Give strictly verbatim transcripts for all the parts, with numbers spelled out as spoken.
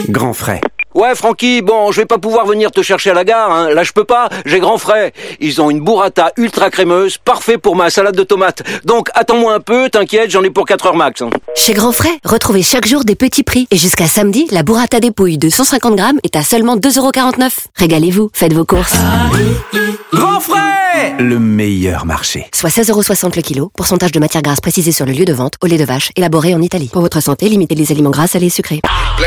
Grand frais. Ouais, Francky, bon, je vais pas pouvoir venir te chercher à la gare, hein. Là, je peux pas, j'ai grand frais. Ils ont une burrata ultra crémeuse, parfait pour ma salade de tomates. Donc, attends-moi un peu, t'inquiète, j'en ai pour quatre heures max. Hein. Chez Grand Frais, retrouvez chaque jour des petits prix. Et jusqu'à samedi, la burrata dépouille de cent cinquante grammes est à seulement deux euros quarante-neuf. Régalez-vous, faites vos courses. Grand frais, le meilleur marché. Soit seize euros soixante le kilo, pourcentage de matière grasse précisé sur le lieu de vente, au lait de vache, élaboré en Italie. Pour votre santé, limitez les aliments gras, salés et sucrés.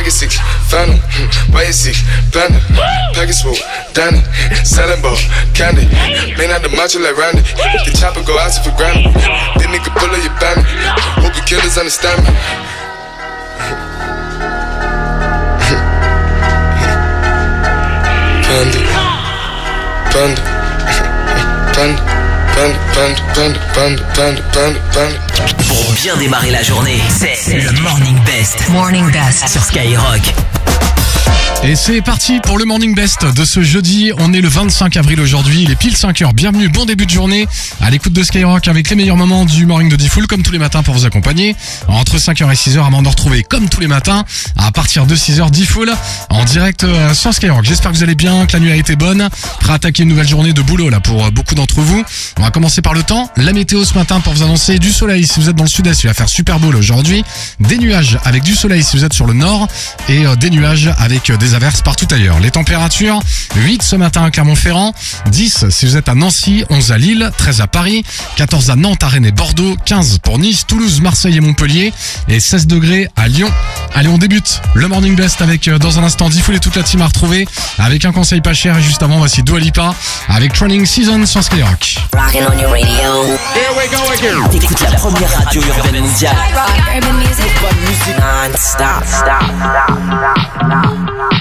Basic, panda, package swoop, Danny, selling ball, candy. Man out the macho like Randy. The chopper go out for granted. This nigga pull up your bandit. Hope the killers understand me. Panda, panda, panda. Panda, panda, panda, panda, panda, panda. Pour bien démarrer la journée, c'est le Morning Best. Morning Best sur Skyrock. Et c'est parti pour le Morning Best de ce jeudi. On est le vingt-cinq avril aujourd'hui, il est pile cinq heures. Bienvenue, bon début de journée à l'écoute de Skyrock avec les meilleurs moments du Morning de Diffoul comme tous les matins pour vous accompagner. Entre cinq heures et six heures avant de retrouver comme tous les matins à partir de six heures Diffoul en direct sur Skyrock. J'espère que vous allez bien, que la nuit a été bonne. Prêt à attaquer une nouvelle journée de boulot là pour beaucoup d'entre vous. On va commencer par le temps. La météo ce matin pour vous annoncer du soleil si vous êtes dans le sud-est, il va faire super beau aujourd'hui. Des nuages avec du soleil si vous êtes sur le nord et des nuages avec des averses partout ailleurs. Les températures, huit ce matin à Clermont-Ferrand, dix si vous êtes à Nancy, onze à Lille, treize à Paris, quatorze à Nantes, à Rennes et Bordeaux, quinze pour Nice, Toulouse, Marseille et Montpellier et seize degrés à Lyon. Allez, on débute le Morning Best avec dans un instant Diffoul et toute la team à retrouver avec un conseil pas cher et juste avant voici Dua Lipa avec Training Season sur Skyrock. Rockin' on your radio. Here we go again. T'écoutes la première radio urbaine mondiale. Rock urban music. Bonne musique non-stop. Stop, stop, stop, stop.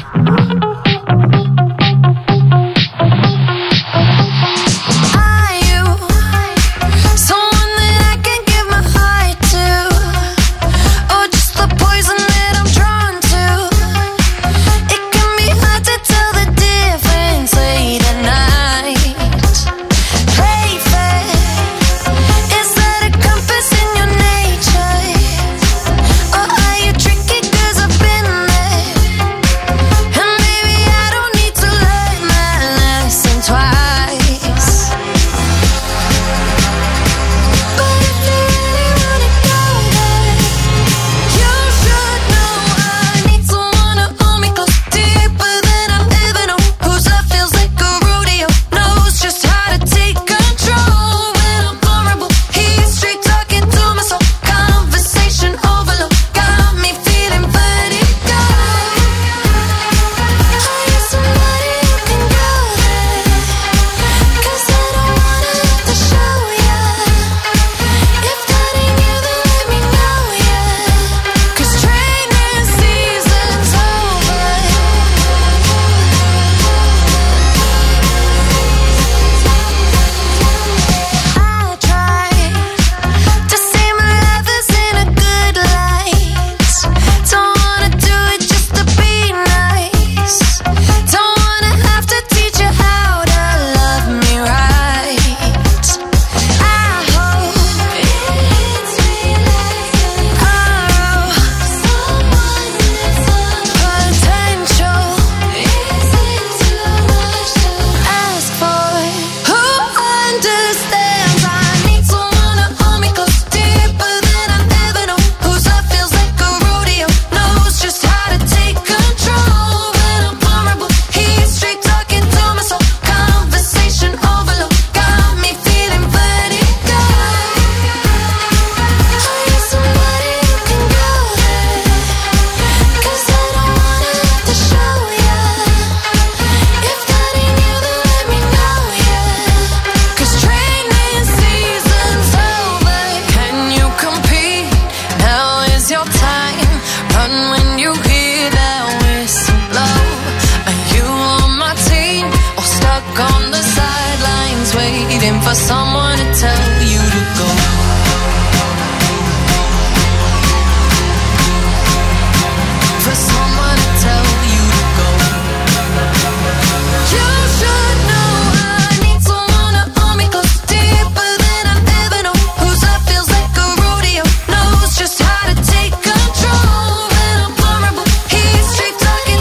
For someone to tell you to go. For someone to tell you to go. You should know I need someone to hold me close, deeper than I've ever known. Whose love feels like a rodeo, knows just how to take control. When I'm vulnerable, he's straight talking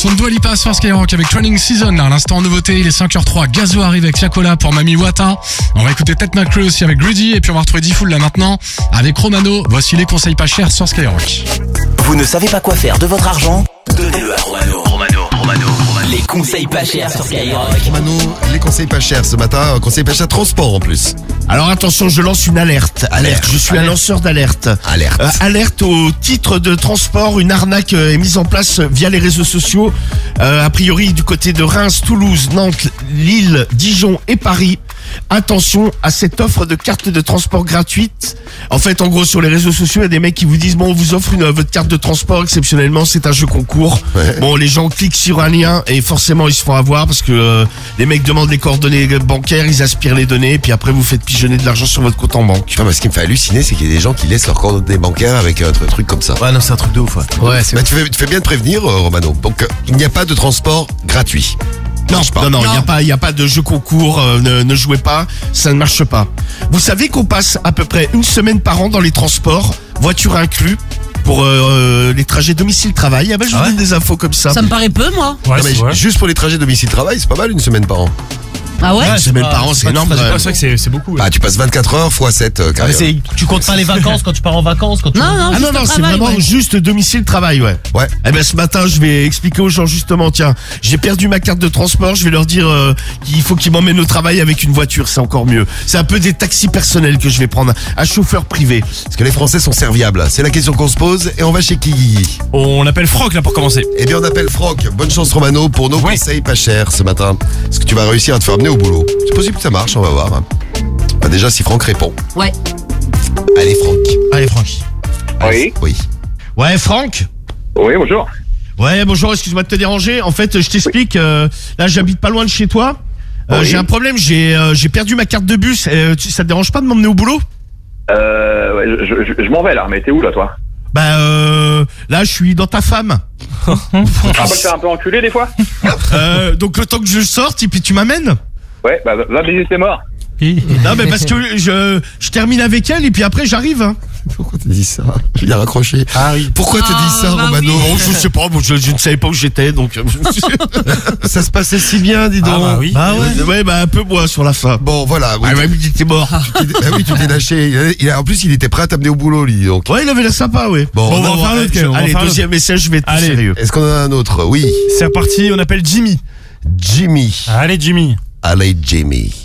son de Dua Lipa sur Skyrock avec Training Season. Là, à l'instant en nouveauté, il est cinq heures zéro trois. Gazo arrive avec Tiakola pour Mami Wata. On va écouter Ted McRae aussi avec Greedy. Et puis on va retrouver D-Fool là maintenant avec Romano. Voici les conseils pas chers sur Skyrock. Vous ne savez pas quoi faire de votre argent? Donnez-le à Romano. Romano, Romano, Romano. Les conseils pas chers sur Skyrock. Romano, les conseils pas chers ce matin, conseils pas chers transport en plus. Alors attention, je lance une alerte. Alerte, je suis un lanceur d'alerte. Alerte. Euh, alerte au titre de transport, une arnaque euh, est mise en place via les réseaux sociaux. Euh, a priori du côté de Reims, Toulouse, Nantes, Lille, Dijon et Paris. Attention à cette offre de carte de transport gratuite. En fait, en gros, sur les réseaux sociaux, il y a des mecs qui vous disent bon, on vous offre une, votre carte de transport exceptionnellement, c'est un jeu concours. Ouais. Bon, les gens cliquent sur un lien et forcément ils se font avoir parce que euh, les mecs demandent les coordonnées bancaires, ils aspirent les données et puis après vous faites pigeonner de l'argent sur votre compte en banque. Non, mais ce qui me fait halluciner, c'est qu'il y a des gens qui laissent leurs coordonnées bancaires avec un tr- truc comme ça. Ouais, non, c'est un truc de ouf. Ouais, ouais c'est Bah, tu, fais, tu fais bien de prévenir, euh, Romano. Donc, euh, il n'y a pas de transport gratuit. Non, Marche pas. non, non, il n'y a pas, il y a pas de jeu concours. Euh, ne, ne jouez pas, ça ne marche pas. Vous savez qu'on passe à peu près une semaine par an dans les transports, voiture inclus, pour euh, les trajets domicile-travail. Ah ben, je vous donne des infos comme ça. Ça me paraît peu, moi. Non, mais j- juste pour les trajets domicile-travail, c'est pas mal une semaine par an. Ah ouais, Une semaine par an, c'est énorme. quand même. C'est vrai que c'est, c'est beaucoup. Bah, tu passes vingt-quatre heures fois sept euh, Ah, mais carrière. c'est, tu comptes pas les vacances quand tu pars en vacances quand tu Non, non, Ah juste non, non, au c'est travail, vraiment ouais. juste domicile-travail, ouais. Ouais. Eh ben ce matin, je vais expliquer aux gens justement, tiens, j'ai perdu ma carte de transport, je vais leur dire euh, qu'il faut qu'ils m'emmènent au travail avec une voiture, c'est encore mieux. C'est un peu des taxis personnels que je vais prendre, un chauffeur privé. Parce que les Français sont serviables. C'est la question qu'on se pose et on va chez qui? On appelle Franck là pour commencer. Eh bien, on appelle Franck. Bonne chance, Romano, pour nos Oui. conseils pas chers ce matin. Est-ce que tu vas réussir à te faire amener au boulot? C'est possible que ça marche, on va voir. Bah, déjà, si Franck répond. Ouais. Allez, Franck. Allez, Franck. Oui. Oui. Ouais, Franck. Oui, bonjour. Ouais, bonjour, excuse-moi de te déranger. En fait, je t'explique, euh, là, j'habite pas loin de chez toi. Euh, Oui. J'ai un problème, j'ai euh, j'ai perdu ma carte de bus. Euh, tu- ça te dérange pas de m'emmener au boulot? Euh, ouais, je, je, je m'en vais là, mais t'es où là, toi? Bah, euh, là, je suis dans ta femme. Tu vas pas te faire un peu enculer des fois? Euh, donc, le temps que je sorte, et puis tu m'amènes? Ouais, bah va baiser tes morts. Non, mais parce que je, je termine avec elle, et puis après, j'arrive. Hein. Pourquoi t'as dit ça? Je viens raccrocher. Ah oui. Pourquoi t'as dit ça, Ah, bah Romano? oui. Non, je sais pas, bon, je, je ne savais pas où j'étais, donc. Ça se passait si bien, dis donc. Ah bah oui. Bah ouais. Ouais, bah un peu moi sur la fin. Bon, voilà. Oui, Ah ouais, mais il était mort. tu t'es- bah oui, tu t'es lâché. Il a- il a- en plus, il était prêt à t'amener au boulot, lui. Donc. Ouais, il avait l'air sympa, ouais. Bon, Bon, on va on en faire un autre, je- quand même, on va en Allez, faire un deuxième message, je vais être plus Allez. sérieux. Est-ce qu'on en a un autre? Oui. C'est reparti, on appelle Jimmy. Jimmy. Allez Jimmy. Allez, Jimmy.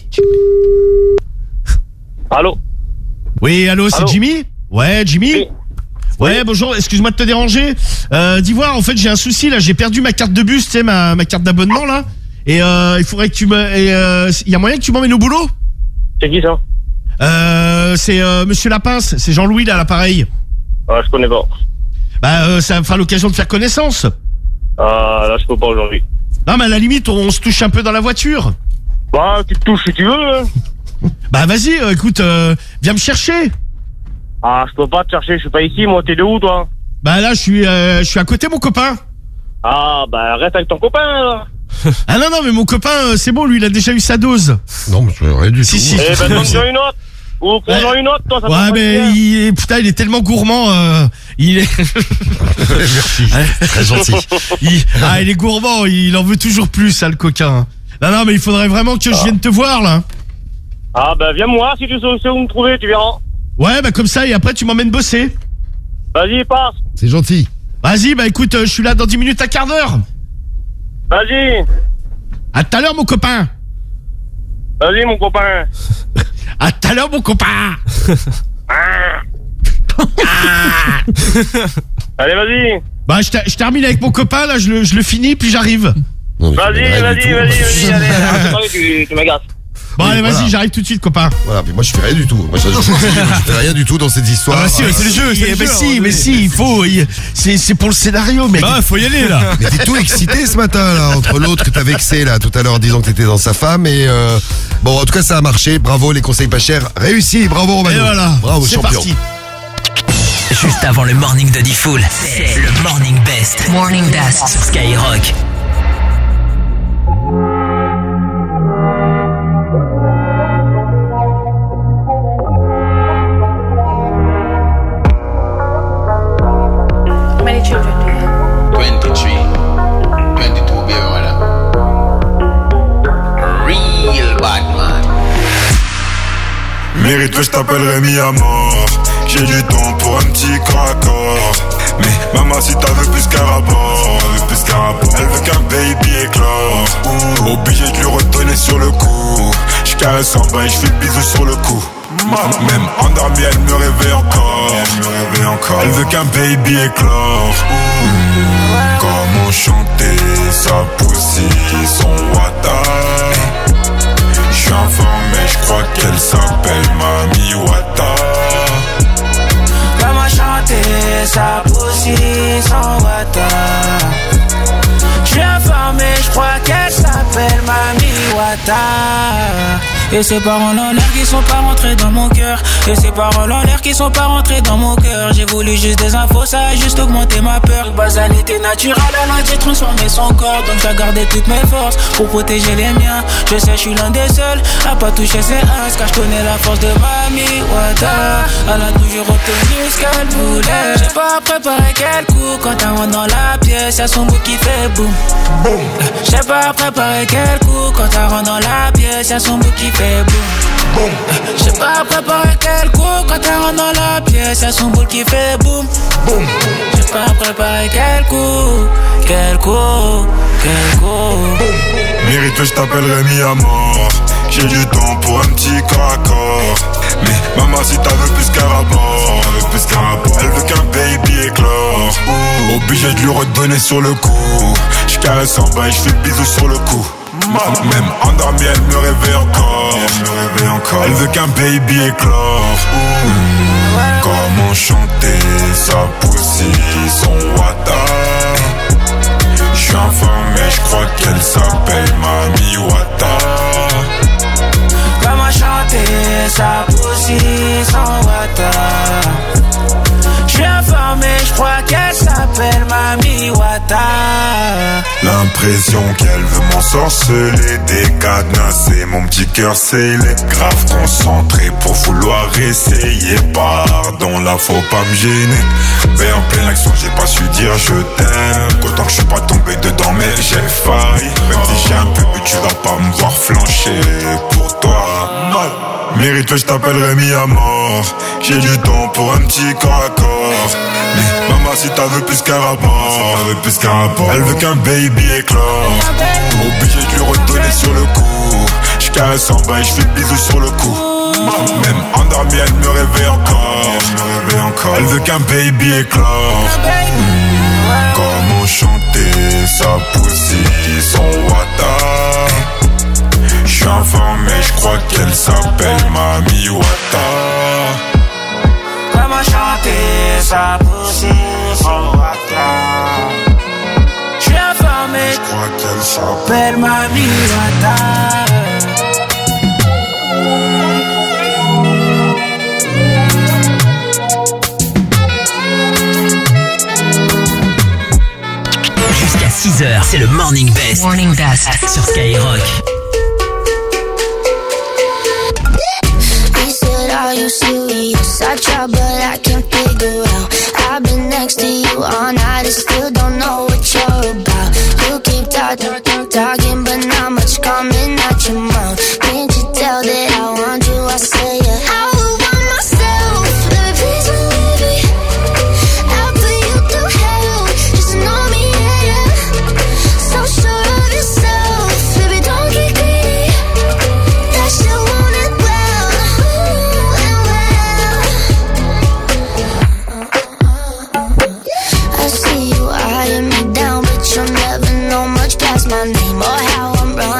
Allô? Oui, allô, c'est Allô Jimmy? Ouais, Jimmy? Oui. Ouais, bonjour, excuse-moi de te déranger. Euh, dis voir, en fait, j'ai un souci, là, j'ai perdu ma carte de bus, tu sais, ma, ma carte d'abonnement, là. Et euh, il faudrait que tu me... et, euh, y a moyen que tu m'emmènes au boulot? C'est qui ça? Euh, c'est euh, Monsieur Lapince, c'est Jean-Louis, là, à l'appareil. Ah, je connais pas. Bah, euh, ça me fera l'occasion de faire connaissance. Ah, là, je peux pas aujourd'hui. Non, mais à la limite, on, on se touche un peu dans la voiture. Bah, tu te touches si tu veux. Hein. Bah, vas-y, euh, écoute, euh, viens me chercher. Ah, je peux pas te chercher, je suis pas ici, moi, t'es de où, toi? Bah, là, je suis, euh, je suis à côté, mon copain. Ah, bah, reste avec ton copain, là. Ah non, non, mais mon copain, euh, c'est bon, lui, il a déjà eu sa dose. Non, mais c'est rien du Si, tout. si. Eh ben, donne-moi une autre. Ou prends-en une autre, toi, ça Ouais, va mais pas il est, putain, il est tellement gourmand, euh, il est, Merci. Très gentil. il, ah, il est gourmand, il en veut toujours plus, ça, le coquin. Non, non, mais il faudrait vraiment que je vienne te voir, là. Ah, bah, viens me voir si tu sais où me trouver, tu verras. Ouais, bah, comme ça, et après, tu m'emmènes bosser. Vas-y, passe. C'est gentil. Vas-y, bah, écoute, euh, je suis là dans dix minutes, à quart d'heure. Vas-y. À tout à l'heure, mon copain. Vas-y, mon copain. À tout à l'heure, mon copain. Allez, vas-y. Bah, je, ter- je termine avec mon copain, là, je le, je le finis, puis j'arrive. Non, mais Vas-y, tu fais rien vas-y, du tout. vas-y, vas-y, allez, allez, allez, tu, tu m'agaces. Bon, Oui, allez, vas-y, voilà. j'arrive tout de suite, copain. Voilà, mais moi je fais rien du tout. Moi je, je, je fais rien du tout dans cette histoire. Ah bah si, ouais, c'est le jeu, c'est Eh le ben jeu. si, hein, mais si, il faut, il- c'est, c'est pour le scénario, mec. Bah faut y aller là. Mais t'es tout excité ce matin là, entre l'autre que t'as vexé là tout à l'heure en disant que t'étais dans sa femme et euh, bon en tout cas ça a marché, bravo les conseils pas chers, réussi, bravo Romano. Et voilà, bravo c'est champion. parti. Juste avant le morning de D-Fool, c'est le Morning Best. Morning Best. Sur Skyrock. How many children do you have? twenty-three. Mérite-le, je t'appellerai mis à mort. J'ai du temps pour un petit corps à corps. Mais maman, si t'as veux plus qu'un rapport, elle veut plus qu'un rapport. Elle veut qu'un baby éclore. Ouh, obligé de lui redonner sur le coup. J'caresse en bas et j'fais le bisou sur le cou. Même endormie, elle me réveille encore. Elle me réveille encore. Elle veut qu'un baby éclore. Ouh, comment chanter sa poussie, son wata. J'suis informé, j'crois qu'elle s'appelle Mami Wata. Comment chanter sa poussie, son wata. J'suis informé, j'crois qu'elle s'appelle Mami Wata. Et ces paroles en l'air qui sont pas rentrées dans mon cœur. Et ces paroles en l'air qui sont pas rentrées dans mon cœur. J'ai voulu juste des infos, ça a juste augmenté ma peur. Basalité naturelle, elle a dû transformer son corps. Donc j'ai gardé toutes mes forces pour protéger les miens. Je sais, je suis l'un des seuls à pas toucher ses uns. Car je connais la force de Mami Wata. Elle a toujours obtenu ce qu'elle voulait. J'ai pas préparé quel coup. Quand elle rentre dans la pièce, y'a son bout qui fait boum. J'ai pas préparé quel coup. Quand elle rentre dans la pièce, y'a son bout qui fait boum. J'ai pas préparé quel coup. Quand elle rentre dans la pièce, y'a son boule qui fait boum. J'ai pas préparé quel coup. Quel coup. Quel coup. Mérite-le, je t'appellerai mis à mort. J'ai du temps pour un petit corps à corps. Mais maman, si t'as veux plus qu'un rapport, elle veut plus qu'un rapport. Elle veut qu'un baby éclore. Ouh, obligé de lui redonner sur le coup. J'caresse en bas et j'fais le bisou sur le cou. Même endormie, elle me réveille encore. Elle me réveille encore. Elle veut qu'un baby éclore. Ouh, comment chanter sa poussie, son wata. J'suis informé, j'crois qu'elle s'appelle Mami Wata. Comment chanter sa poussie, son wata. J'suis informé, j'crois qu'elle s'appelle Mami Wata. L'impression qu'elle veut m'ensorceler, décadenasser mon petit cœur scellé. Grave concentré pour vouloir essayer. Pardon, là faut pas me gêner. Mais en pleine action j'ai pas su dire je t'aime. Qu'autant que je suis pas tombé dedans mais j'ai failli. Même si j'ai un peu bu tu vas pas me voir flancher pour toi. Mérite-le, je t'appellerai mis à mort. J'ai du temps pour un petit corps à corps. Mais maman, si t'as veux plus qu'un rapport, elle veut plus qu'un rapport. Elle veut qu'un baby éclore. Obligé de lui redonner sur le coup. J'caresse en bas et j'fais le bisou sur le cou. Même endormie, elle me réveille encore. Elle me réveille encore. Elle veut qu'un baby éclore. Mmh, comment chanter sa poussie, son wata. J'suis informé, j'crois qu'elle s'appelle Mami Wata. Comment chanter sa poussie, son wata. J'suis informé, j'crois qu'elle s'appelle Mami Wata. Jusqu'à six heures, c'est le Morning Best. Morning Best sur Skyrock. Are you serious? I try but I can't figure out. I've been next to you all night and still don't know what you're about. You keep talking, talking but not much coming out your mouth. Can't you tell that I want you? I say yeah. I would want myself, baby please don't leave me. I'll put you through hell, just to know me, yeah, yeah. So sure of yourself, baby don't get greedy. That you want it well. I see you eyeing me down, but you'll never know much past my name or how I'm running.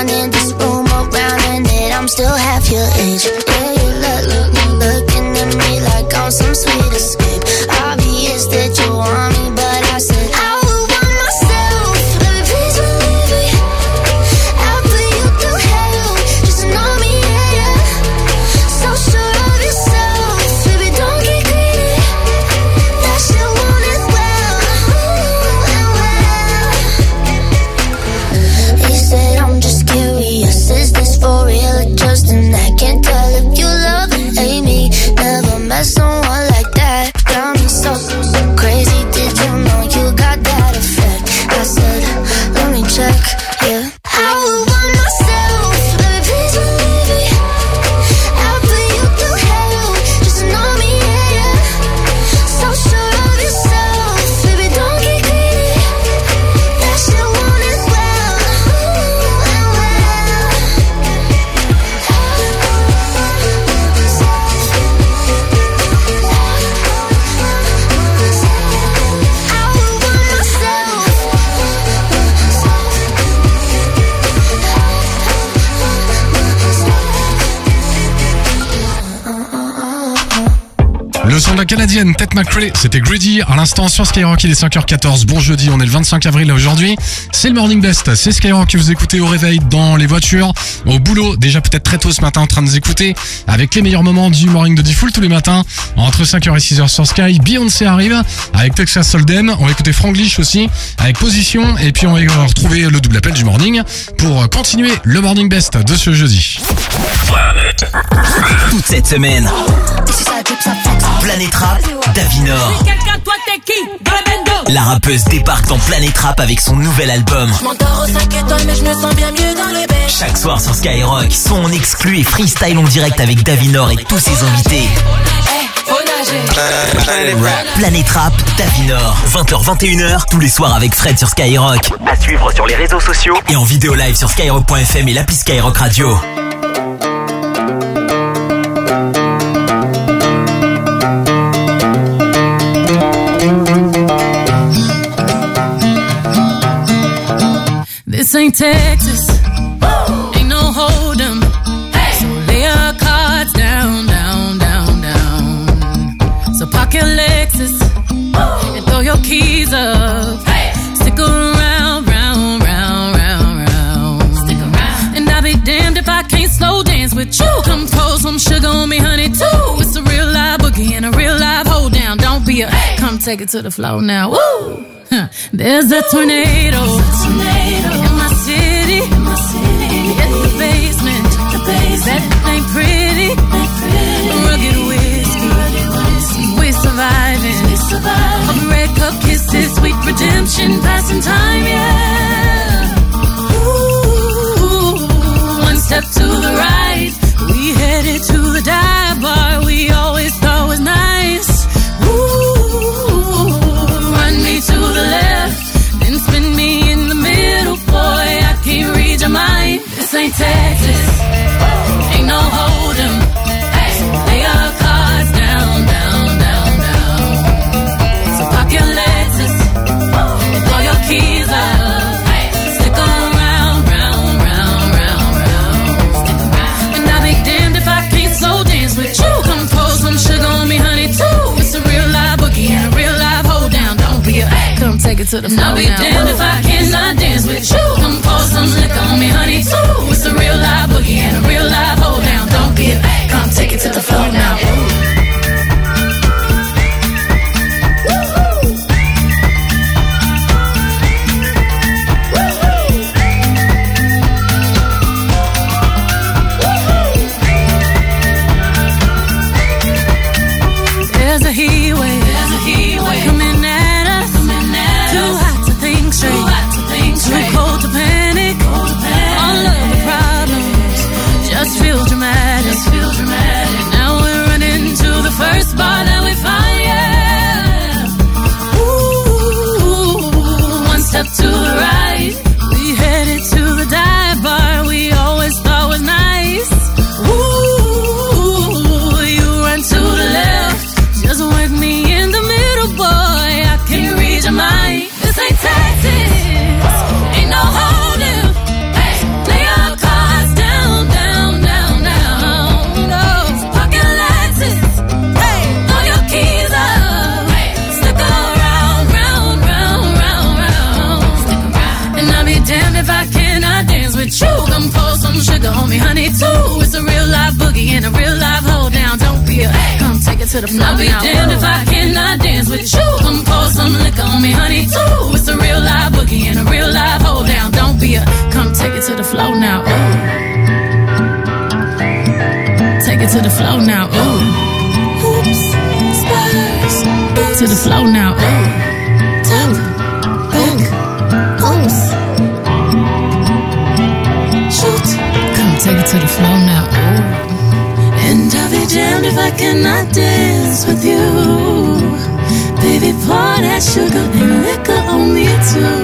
Le son de la canadienne Ted McRae, c'était Greedy. À l'instant sur Skyrock, il est cinq heures quatorze. Bon jeudi, on est le vingt-cinq avril aujourd'hui. C'est le Morning Best. C'est Skyrock que vous écoutez au réveil, dans les voitures, au boulot. Déjà peut-être très tôt ce matin en train de nous écouter. Avec les meilleurs moments du Morning de Diffoul tous les matins. Entre cinq heures et six heures sur Sky. Beyoncé arrive avec Texas Hold'em. On va écouter Franglish aussi avec Position. Et puis on va retrouver le double appel du Morning pour continuer le Morning Best de ce jeudi. Toute cette semaine, Planète Rap, Davinor. La rappeuse débarque dans Planète Rap avec son nouvel album. Chaque soir sur Skyrock, son en exclu et freestyle en direct avec Davinor et tous ses invités. Planète Rap, Davinor, vingt heures vingt et une heures, tous les soirs avec Fred sur Skyrock. À suivre sur les réseaux sociaux et en vidéo live sur skyrock point f m et l'appli Skyrock Radio. This ain't Texas, ain't no hold'em. So lay your cards down, down, down, down. So park your Lexus and throw your keys up. Stick around, round, round, round, round. Stick around. And I'll be damned if I can't slow dance with you. Come pour some sugar on me, honey, too. It's a real live boogie and a real live hold down. Don't be a, come take it to the floor now. Woo! There's a tornado, tornado in my city, in my city. It's the basement, the basement. That ain't pretty, ain't pretty. Rugged whiskey, rugged whiskey. We surviving, we surviving. Of red cup kisses, sweet redemption, passing time, yeah. Ooh, one step to the right, we headed to the dive bar we always thought was nice. Ooh, run me to the left, then spin me in the middle, boy, I can't read your mind. This ain't Texas, ain't no hold'em. So lay your cards down, down, down, down. So park your Lexus and throw your keys up. Stick around, round, round, round, round. And I'll be damned if I can't slow dance with you. Come pour some sugar on me, honey, too. It's a real live boogie and a real live hold down. Don't be a, come take it to the floor now. I'll be damned if I cannot dance with you. Come pour some liquor on me, honey, too. It's a real live boogie and a real live hold down. Don't be a, come take it to the floor now. There's a heat wave, there's a heat wave coming at us, coming at too us. Hot to think straight, too hot to think straight, too cold to panic, cold to panic. All of the problems just feel dramatic, just feel dramatic. Now we're running to the first bar that we find, yeah. Ooh, one step to the right, we headed to the dive bar we always thought was nice. Ooh, you run to the left, just work me in the middle, boy, I can't read your mind. This ain't Texas, ain't no hold'em. Lay your cards down, down, down, down. No, park your Lexus, throw your keys up. Stick around, round, round, round, round. And I'll be damned if I cannot dance with you. Come pour some sugar on me, honey, too. It's a real live boogie and a real live hold down. Don't be a, come take it to the floor. I'll be damned if I cannot dance with you. Come pour some liquor on me, honey, too. It's a real live boogie and a real live hold down. Don't be a, come take it to the floor now. Ooh. Take it to the floor now. Ooh. Oops, spurs. To the floor now. Ooh. Top, back, oops. Shoot, come take it to the floor now. Ooh. And I'll be damned if I cannot dance with you. Baby, pour that sugar and liquor on me too.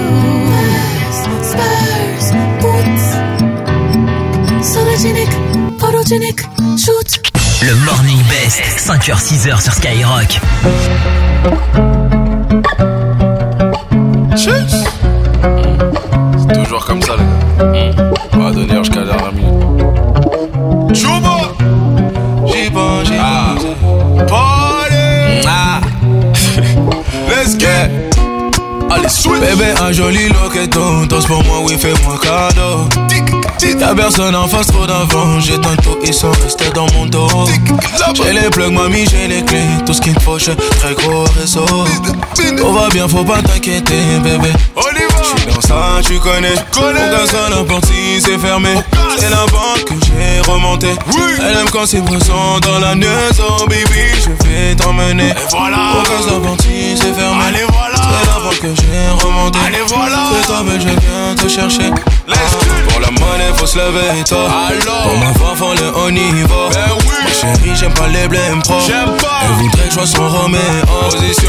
Spurs, boots, sologenic, photogenic, shoot. Le Morning Best, cinq heures six heures sur Skyrock. C'est toujours comme ça, les gars. On va donner jusqu'à la dernière minute. Chouba! J'ai pas, j'ai pas. Party! Let's get. Allez, switch. Bébé, un joli loqueton, danse pour moi, oui, fais-moi cadeau. Y'a personne en face, trop d'avant. J'éteins tout, ils sont restés dans mon dos. J'ai les plugs, mamie, j'ai les clés. Tout ce qu'il me faut, j'ai très gros réseau. Tout va bien, faut pas t'inquiéter, bébé. J'suis dans ça, tu connais. Aucun seul la porte si c'est fermé. C'est la banque que j'ai remontée. Elle aime quand c'est présent dans la maison, baby. Je vais t'emmener. Aucun seul la porte si c'est fermé. Allez, voilà. C'est la banque que j'ai remontée. Allez, voilà. C'est toi, mais je viens te chercher. Pour la monnaie, faut se lever tôt. Pour ma femme, faut le haut niveau. Ben oui. Ma chérie, j'aime pas les blèmes pro. J'aime pas. Elle voudrait que je sois son Roméo. Position.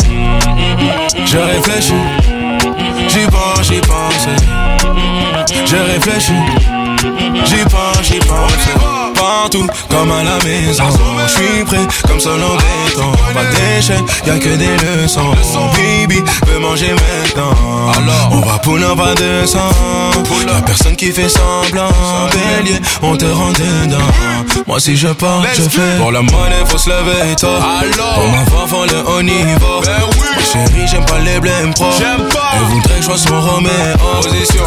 Je réfléchis. J'y pense, j'y pense. Je réfléchis. J'y pense, j'y pense. Partout, comme à la maison. J'suis prêt, comme seul en béton. Pas d'échec, y'a que des leçons. Baby, veux manger maintenant. Alors, on va pour un pas de sang. Y'a personne qui fait semblant. Bélier, on te rend dedans. Moi si je pars, je fais. Pour la monnaie, faut se lever tôt. Pour ma femme, faut le haut niveau. Ma chérie, j'aime pas les blèmes pro. Elle voudrait que je sois son Roméo. Position.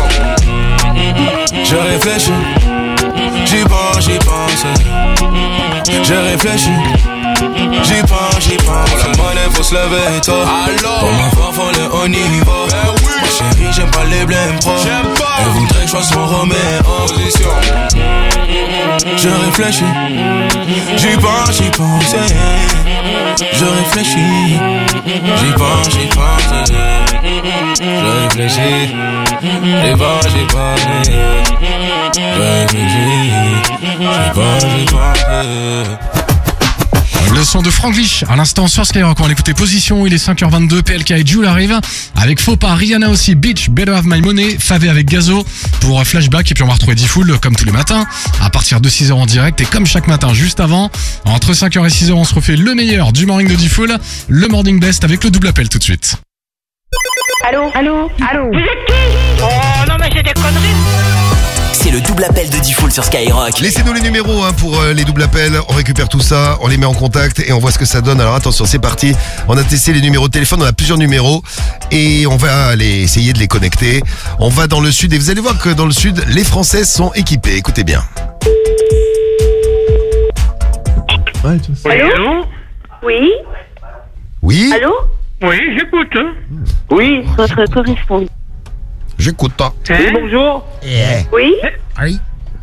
Je réfléchis. J'y pense, j'y pense. Je réfléchis. J'y pense, j'y pense. Pour la monnaie, faut se lever tôt. Pour ma femme, faut le haut niveau. Ma chérie, j'aime pas les blèmes pro. Elle voudrait que je sois son Roméo. Position. Je réfléchis. J'y pense, j'y pense. Je réfléchis. J'y pense, j'y pense. Je réfléchis. J'y pense, j'y pense. Je réfléchis. J'y pense, j'y pense. Le son de Franglish à l'instant sur Skyrock. On va l'écouter Position, il est cinq heures vingt-deux. P L K et Jul arrive avec Faux Pas, Rihanna aussi, Beach, Better Have My Money, Favé avec Gazo pour Flashback. Et puis on va retrouver D-Fool comme tous les matins à partir de six heures en direct. Et comme chaque matin juste avant, entre cinq heures et six heures, on se refait le meilleur du morning de D-Fool, le Morning Best avec le double appel tout de suite. Allô? Allô? Allô? Vous êtes qui? Oh non mais j'ai des conneries. C'est le double appel de D-Fool sur Skyrock. Laissez-nous les numéros hein, pour euh, les doubles appels. On récupère tout ça, on les met en contact et on voit ce que ça donne. Alors attention, c'est parti. On a testé les numéros de téléphone, on a plusieurs numéros et on va aller essayer de les connecter. On va dans le sud et vous allez voir que dans le sud, les Français sont équipés. Écoutez bien. Allô? Oui? Oui? Allô? Oui, j'écoute. Oui. Votre correspondant. J'écoute pas. Oui, bonjour. Yeah. Oui? Oui.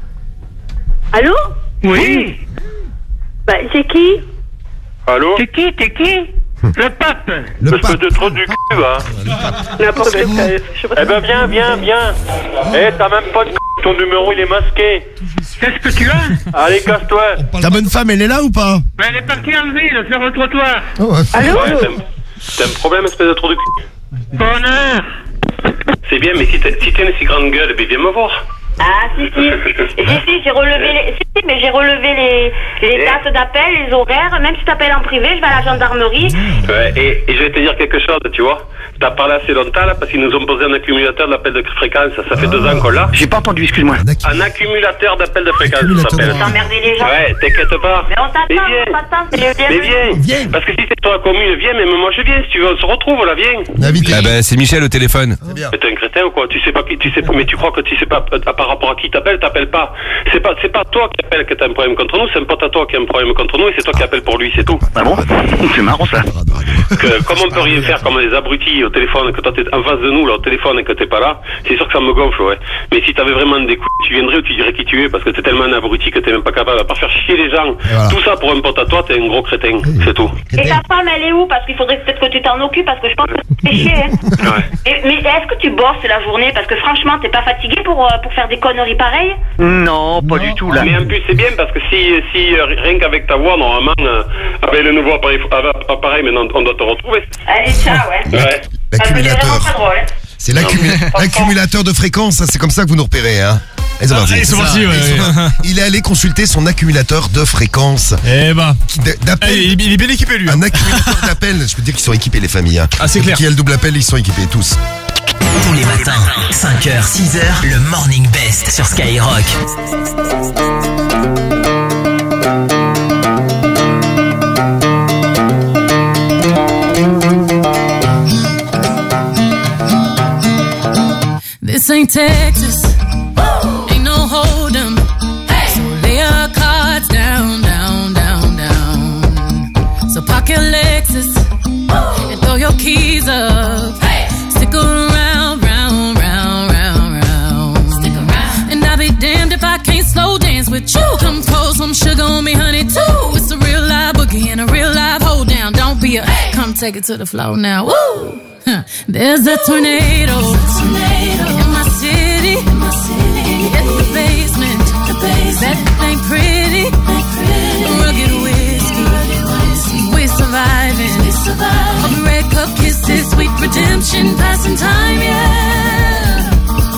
Allô? Oui. Bah, c'est qui? Allô? C'est qui? T'es qui? Le pape. Le Espèce de trou du cul, va. N'importe quoi. Eh ben, viens, viens, viens. Eh, t'as même pas de c***, ton numéro, il est masqué. Qu'est-ce que tu as? Allez, casse-toi. Ta bonne femme, elle est là ou pas? Bah, elle est partie en ville, faire le trottoir. Oh, ouais. Allô? Ouais, t'as un- t'as un problème, espèce de trou du cul. Bonheur. C'est bien, mais si t'as si t'as une si grande gueule, eh bien, viens me voir. Ah, si, si. Si, si, j'ai relevé les... Si, si, mais j'ai relevé les, les dates d'appel, les horaires. Même si t'appelles en privé, je vais à la gendarmerie. Ouais, et, et je vais te dire quelque chose, tu vois. T'as parlé assez longtemps, là, parce qu'ils nous ont posé un accumulateur d'appel de fréquence. Ça fait deux ans qu'on l'a. J'ai pas entendu, excuse-moi. Un accumulateur d'appel de fréquence, ça s'appelle. T'emmerder les gens. Ouais, t'inquiète pas. Mais on t'attend, Mais viens. on t'attend, c'est le Mais viens. Viens. Parce que si c'est toi la commune, viens, mais moi je viens. Si tu veux, on se retrouve, là, viens. Ah ben, c'est Michel au téléphone. Mais t'es un crétin ou quoi? Tu sais pas qui, tu sais pas, mais tu crois que tu sais pas, à par rapport à qui t'appelles, t'appelles pas. C'est pas, c'est pas toi qui appelle que t'as un problème contre nous, c'est un pote à toi qui a un problème contre nous et c'est toi qui appelle pour lui, c'est tout. Ah bon? C'est marrant ça. Que, comme on peut rien faire comme des abrutis au téléphone, que toi t'es en face de nous, là, au téléphone et que t'es pas là, c'est sûr que ça me gonfle, ouais. Mais si t'avais vraiment des coups, tu viendrais ou tu dirais qui tu es parce que t'es tellement un abruti que t'es même pas capable, à part faire chier les gens. Voilà. Tout ça pour un pote à toi, t'es un gros crétin, c'est tout. Et ta femme, elle est où? Parce qu'il faudrait peut-être que tu t'en occupes, parce que je pense que c'est chier, hein. Ouais. Et- mais est-ce que tu bosses la journée? Parce que franchement, t'es pas fatigué pour, euh, pour faire des conneries pareilles? Non, pas du tout là. Mais en plus c'est bien parce que si, si euh, rien qu'avec ta voix, normalement, euh, avec le nouveau appareil, appareil maintenant on doit te retrouver. Allez, ciao, ouais. Ouais. Ça peut être vraiment très drôle, hein. C'est l'accumu- l'accumulateur de fréquences, ça, c'est comme ça que vous nous repérez, hein. Et c'est parti. Ah, c'est parti, ouais, Ils sont- Il est allé consulter son accumulateur de fréquences. Eh ben. D- D'appel. Eh, il, il est bien équipé lui. hein. Un accumulateur d'appels. Je peux dire qu'ils sont équipés, les familles. Hein. Ah, c'est clair. Qui a le double appel, ils sont équipés, tous. Tous les matins, cinq heures, six heures, le Morning Best sur Skyrock. ain't Texas. Ain't no hold 'em. So lay your cards down, down, down, down. So park your Lexus and throw your keys up. Stick around, round, round, round, round. Stick around. And I'll be damned if I can't slow dance with you. Come pour some sugar on me, honey, too. It's a real live boogie and a real live hold down. Don't be a come take it to the floor now. Woo! Huh. There's a tornado, tornado in my city. In my city. At the basement, the basement. That ain't pretty. Ain't pretty. Rugged whiskey, rugged whiskey. We surviving. We surviving. Of red cup kisses, sweet redemption, passing time, yeah.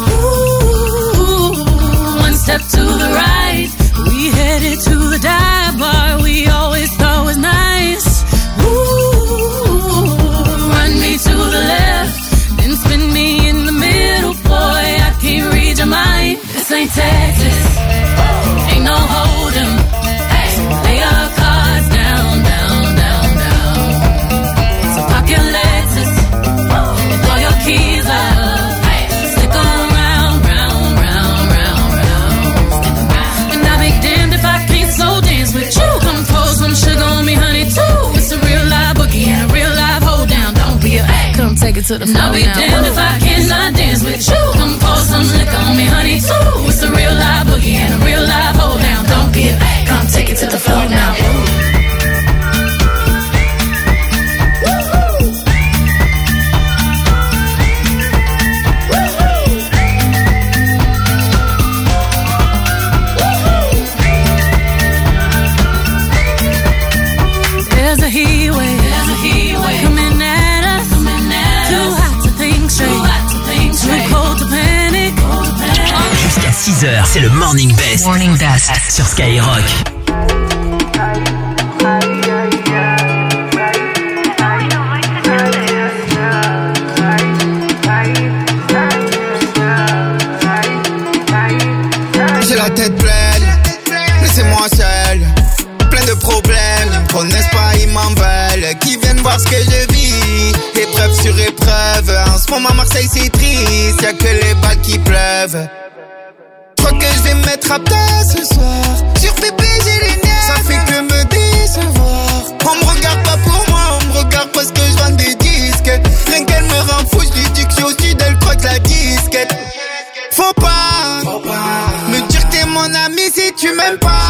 Ooh, one step to the right, we headed to the dive bar we always thought was nice. Ooh, run me to the left, then spin me in the middle, boy, I can't read your mind. This ain't Texas, ain't no hold 'em. So lay your cards down, down, down, down. So park your Lexus and throw your keys up. Stick around, round, round, round, round. And I'll be damned if I can't slow dance with you. Come pour some sugar on me, honey, too. It's a real live boogie and a real live hold down. Don't be a come take it to the floor now. I'll be damned if I cannot dance with you. Come pour some liquor on me, honey, too. It's a real live boogie and a real live hold down. Don't be a come take it to the floor now. There's a heat wave, there's a heat wave coming at us, coming at too us. Hot to think straight, too hot to think straight, too cold to panic. Cold to panic. Jusqu'à six heures, c'est le Morning Best. Morning Best sur Skyrock. J'ai la tête pleine, laissez-moi seul. Plein de problèmes, ils me connaissent pas, ils m'en veulent. Qui viennent voir ce que je vis, épreuve sur épreuve. En ce moment Marseille c'est triste, y'a que les balles qui pleuvent. Je crois que je vais me mettre à plat ce soir. Sur bébé j'ai les nerfs, ça fait que me décevoir. On me regarde pas pour moi, on me regarde parce que je vends des disques. Rien qu'elle me rend fou, je lui dis que je suis au sud, elle croit que la disquette. Faut pas, Faut pas me dire que t'es mon ami si tu m'aimes pas.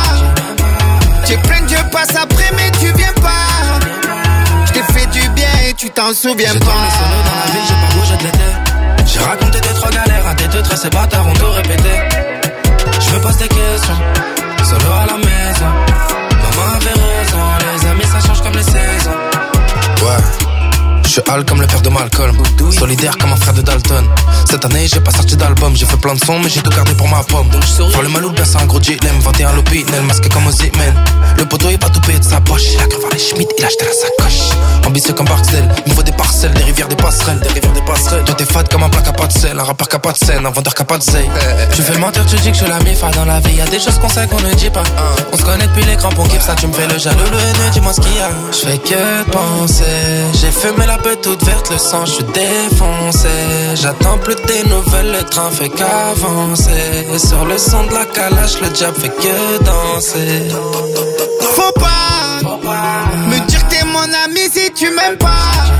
J'ai plein de jeux, passe après mais tu viens pas. J't'ai fait du bien et tu t'en souviens j'ai pas. J'ai tourné solo dans la ville, j'ai pas bougé de l'été. J'ai raconté des trois galères à tes deux traits, ces bâtards ont tout répété. Je me pose des questions, solo à la maison. Maman avait raison, les amis ça change comme les saisons. Ouais. Je suis hal comme le père de Malcolm, solidaire comme un frère de Dalton. Cette année j'ai pas sorti d'album, j'ai fait plein de sons mais j'ai tout gardé pour ma pomme. Pour le mal ou bien c'est un gros dilemme, vingt et un l'opinel, masqué comme Ozyman. Le poteau il va tout payer de sa poche, il a cru voir les Schmitt, il a acheté la sacoche. Ambitieux comme Barksdale, il me faut des parcelles, des rivières, des passerelles, des rivières, des passerelles. Toi t'es fade comme un plat qui a pas de sel, un rappeur qui a pas de scène, un vendeur qui a pas de zeille. Tu fais mentir, tu dis que je suis la mifa dans la vie, y'a des choses qu'on sait qu'on ne dit pas. On se connaît depuis les crampons, kiffe ça, tu me fais le jaloux, le haineux, dis-moi ce qu'il y a. Je fais que penser, j'ai fumé la pète toute verte, le sang, je suis défoncé. J'attends plus tes nouvelles, le train fait qu'avancer. Sur le son de la calache, le diable fait que danser. Faut pas, Faut pas me dire que t'es mon ami si tu m'aimes pas.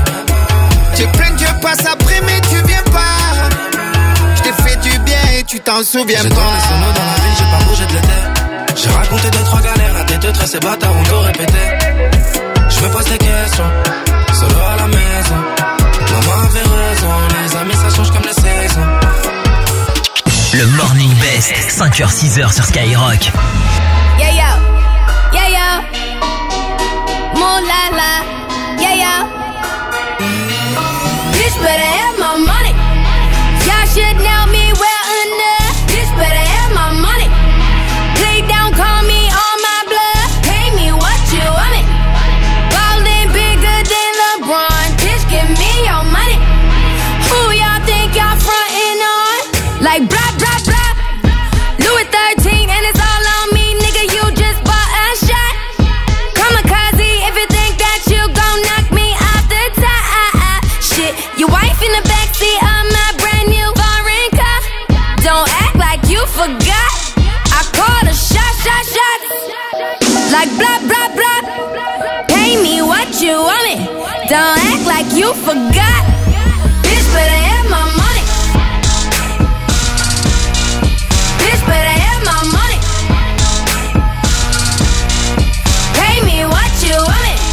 J'ai plein de jeux, passe après mais tu viens pas. J't'ai fait du bien et tu t'en souviens j'ai pas. J'ai tourné solo dans la ville, j'ai pas bougé de l'été. J'ai raconté deux trois galères à tes deux traits, ces bâtards ont tout répété. Je me pose des questions, solo à la maison. Maman avait raison, les amis ça change comme les saisons. Le Morning Best, cinq heures six heures sur Skyrock. Yeah yo, yeah yo, moon la la, yeah yo. Bitch better have my money. Y'all should know me well enough. Bitch better have my money. Play down, call me on my blood. Pay me what you want it. Ballin' bigger than LeBron. Bitch, give me your money. Who y'all think y'all frontin' on? Like blah blah blah. Louis thirteen and it's all on me, nigga. You just bought a shot. Kamikaze if you think that you gon' knock me off the top. Shit, your wife in the what you want it. Don't act like you forgot. Bitch, better have my money. Bitch, better have my money. Pay me what you want it.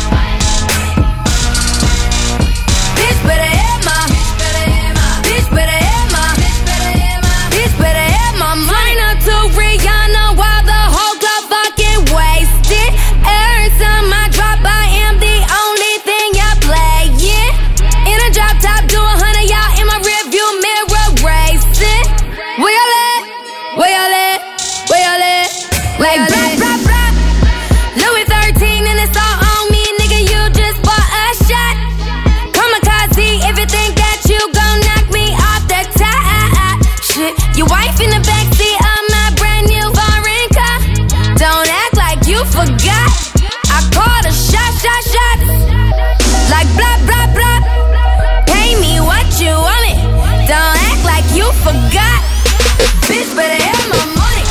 Bitch, better have my. Bitch, better have my. Bitch, better have my money. Sign up to Rihanna while the whole club fucking wasted. Every time I drop, I am the only thing y'all playing. In a drop top, do a hundred, y'all in my rearview mirror racing. Where y'all at? Where y'all at? Where y'all at? Like blah, blah, blah. Louis thirteen and it's all on me, nigga, you just bought a shot. Kamikaze, if you think that you gon' knock me off the top. Shit, your wife in the backseat of my brand new foreign car. Don't act like you forgot. I called a shot, shot, shot. Like blah, blah, blah. Pay me what you want it. Don't act like you forgot. Bitch, better have my money.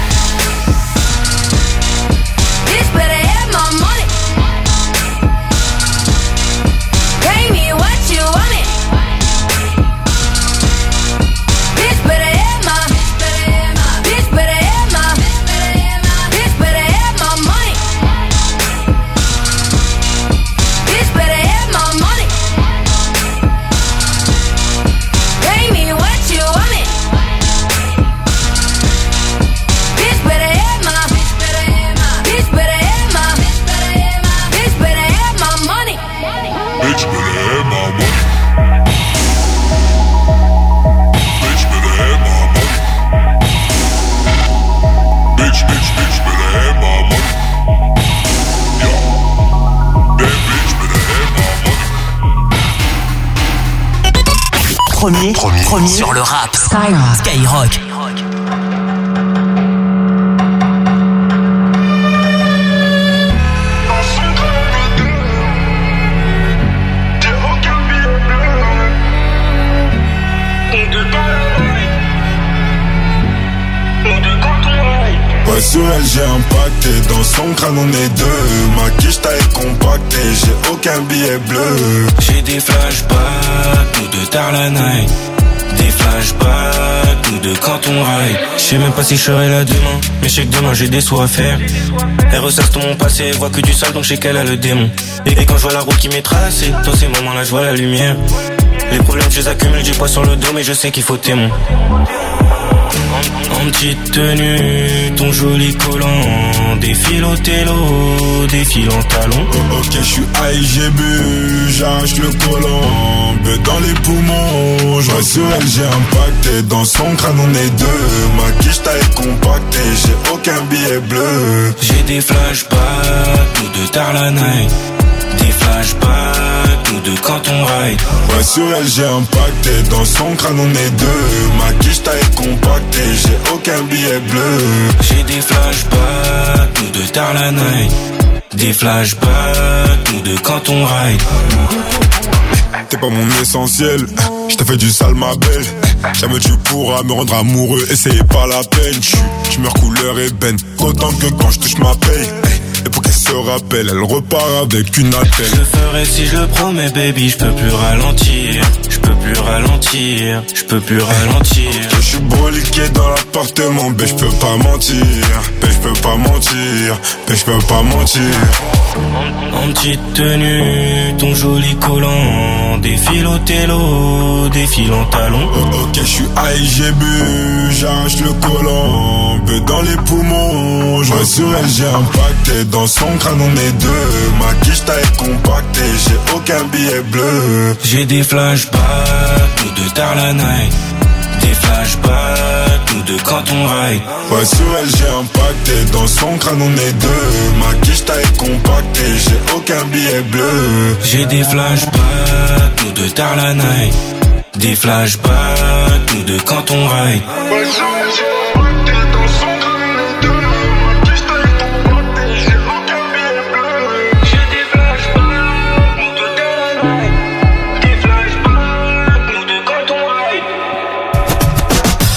Bitch, better have my money. Pay me what you want it. Bitch, better have my. Bitch, better have my. Bitch, better have my money. Bitch, better have my money. Pay me what you want it. Bitch, better have my. Bitch, better have my. Bitch, better have my money. Bitch better have my money. Bitch better have my money. Bitch, bitch, bitch better have my money. Yo, that bitch better have my money. Premier, premier, premier sur le rap. Skyrock. Skyrock. Ouais, sur elle j'ai impacté, dans son crâne on est deux. Ma quiche taille compactée, j'ai aucun billet bleu. J'ai des flashbacks, nous deux tard la night. Des flashbacks, nous deux quand on ride. Je sais même pas si je serai là demain, mais je sais que demain j'ai des sous à faire. Elle ressasse tout mon passé, elle voit que du sale donc je sais qu'elle a le démon. Et quand je vois la route qui m'est tracée, dans ces moments là je vois la lumière. Les problèmes je les accumule, j'ai pas sur le dos mais je sais qu'il faut témoin. En, en petite tenue, ton joli collant, défile au télo, défile en talons. Oh, ok, je suis high, j'ai bu, j'arrache le collant, bête dans les poumons. Je vois sur elle, j'ai impacté, dans son crâne on est deux. Ma quiche taille compactée, j'ai aucun billet bleu. J'ai des flashbacks, nous deux tard la night. Des flashbacks, nous deux quand on ride. Ouais, sur elle j'ai impacté, dans son crâne on est deux. Ma quiche taille compactée, j'ai aucun billet bleu. J'ai des flashbacks, nous deux tard la night. Des flashbacks, nous deux quand on ride. T'es pas mon essentiel, j't'ai fait du sale ma belle. Jamais tu pourras me rendre amoureux, et c'est pas la peine. J'suis meurs couleur ébène, autant que quand j'touche ma paye. Et pour qu'elle se rappelle, elle repart avec une attelle. Je le ferai si je le promets baby, je peux plus ralentir. Je peux plus ralentir, je peux plus ralentir. Je suis broliqué dans l'appartement, ben je peux pas mentir. Ben je peux pas mentir, ben je peux pas mentir. En, en petite tenue, ton joli collant, défile au télo, défile en talons. Oh, ok, je suis high, j'ai bu, j'arrache le collant, ben dans les poumons. Je vois sur elle, j'ai impacté, dans son crâne on est deux. Ma quiche taille compactée, j'ai aucun billet bleu. J'ai des flashbacks, nous deux tard la night. Des flashbacks, nous deux quand on ride. Ouais, sur elle j'ai impacté, dans son crâne on est deux. Ma quiche taille compactée, j'ai aucun billet bleu. J'ai des flashbacks, nous deux tard la night. Des flashbacks, nous deux quand on ride. Ouais, sur elle j'ai impacté, dans son crâne on est deux. Ma quiche taille compactée, j'ai aucun billet bleu. J'ai des flashbacks, nous deux tard la night. Des flashbacks, nous deux quand on ride.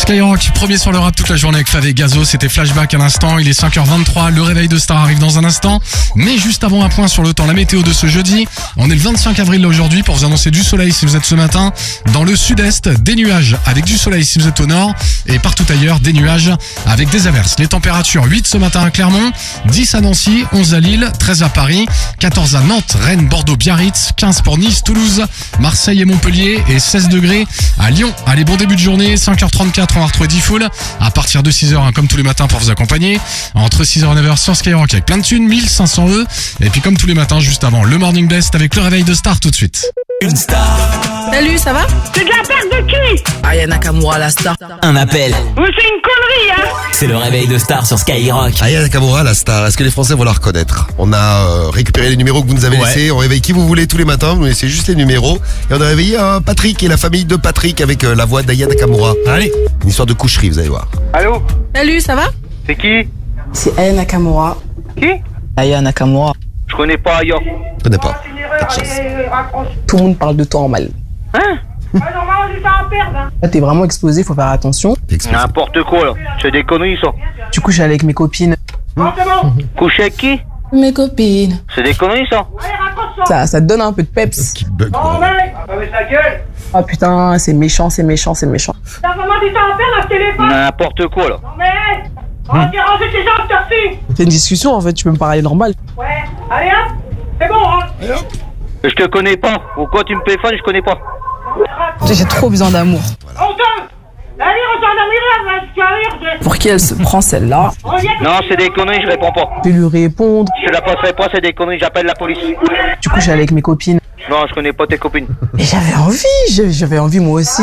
Skyrock, premier sur le rap toute la journée avec Fave et Gazo, c'était Flashback à l'instant, il est cinq heures vingt-trois, le réveil de Star arrive dans un instant, mais juste avant un point sur le temps, la météo de ce jeudi, on est le vingt-cinq avril aujourd'hui pour vous annoncer du soleil si vous êtes ce matin, dans le sud-est, des nuages avec du soleil si vous êtes au nord, et partout ailleurs, des nuages avec des averses. Les températures, huit ce matin à Clermont, dix à Nancy, onze à Lille, treize à Paris, quatorze à Nantes, Rennes, Bordeaux, Biarritz, quinze pour Nice, Toulouse, Marseille et Montpellier, et seize degrés à Lyon. Allez, bon début de journée, cinq heures trente-quatre, on va retrouver D-Full à partir de six heures, hein, comme tous les matins pour vous accompagner. Entre six heures et neuf heures sur Skyrock avec plein de thunes, mille cinq cents E. Et puis comme tous les matins, juste avant, le Morning Best avec le réveil de Star tout de suite. Une star. Salut, ça va? C'est de la part de qui? Aya Nakamura, la star. Un appel. Oui, c'est une connerie, hein? C'est le réveil de Star sur Skyrock. Aya Nakamura, la star. Est-ce que les Français vont la reconnaître? On a euh, récupéré les numéros que vous nous avez Ouais. laissés. On réveille qui vous voulez tous les matins. Vous nous laissez juste les numéros. Et on a réveillé euh, Patrick et la famille de Patrick avec euh, la voix d'Aya Nakamura. Allez. Une histoire de coucherie, vous allez voir. Allô? Salut, ça va? C'est qui? C'est Aya Nakamura. Qui? Aya Nakamura. Je connais pas Aya. Je connais pas. Pas de chance. Tout le monde parle de toi en mal. Hein? Là, t'es vraiment exposé, faut faire attention. N'importe quoi là. C'est des conneries ça. Tu couches avec mes copines. Coucher avec qui? Mes copines. C'est des conneries ça. Ça, ça te donne un peu de peps. Bug. Oh mec! Avec sa gueule! Ah putain, c'est méchant, c'est méchant, c'est méchant. T'as vraiment dit ça en père à ce téléphone? N'importe quoi là. Non mais... On va dire ranger tes gens, merci! C'est une discussion en fait, tu peux me parler normal. Ouais, allez hop! C'est bon, hein? Je te connais pas. Pourquoi tu me téléphones? Je connais pas. J'ai trop besoin d'amour. Honteux! Allez, rejoins la Pour qui elle se prend celle-là? Non, c'est des conneries, je réponds pas. Je vais lui répondre. Je la passerai pas, c'est des conneries, j'appelle la police. Tu couches avec mes copines. Non, je connais pas tes copines. Mais j'avais envie, j'avais j'avais envie moi aussi.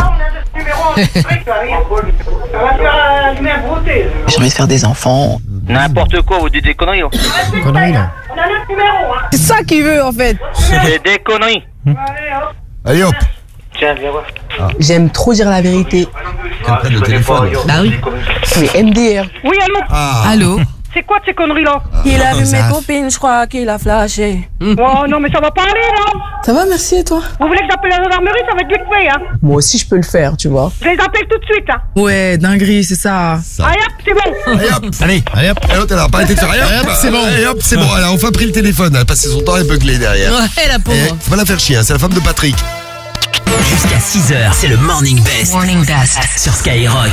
J'ai envie de faire des enfants. N'importe quoi, vous dites des conneries là. Conneries là. C'est ça qu'il veut en fait. C'est des conneries. Allez hop. Tiens, viens voir. J'aime trop dire la vérité. Elle le téléphone. Bah oui. Mais M D R. Oui, allô? Ah. Allô? C'est quoi de ces conneries là? Il a vu mes copines, je crois qu'il a flashé. Oh non, mais ça va pas aller là! Ça va, merci et toi? Vous voulez que j'appelle la gendarmerie? Ça va être vite fait, hein? Moi aussi je peux le faire, tu vois. Je les appelle tout de suite, hein? Ouais, dinguerie, c'est ça. Allez hop, c'est bon! Allez hop. Allez. Allez hop. Allez hop, elle a pas arrêté de faire rien. Allez hop, c'est bon. Allez hop, c'est bon. Elle a enfin pris le téléphone. Elle a passé son temps à beugler derrière. Ouais, la pauvre. Eh, faut pas la faire chier, hein, c'est la femme de Patrick. Jusqu'à six heures, c'est le Morning Best. Morning Best. Sur Skyrock.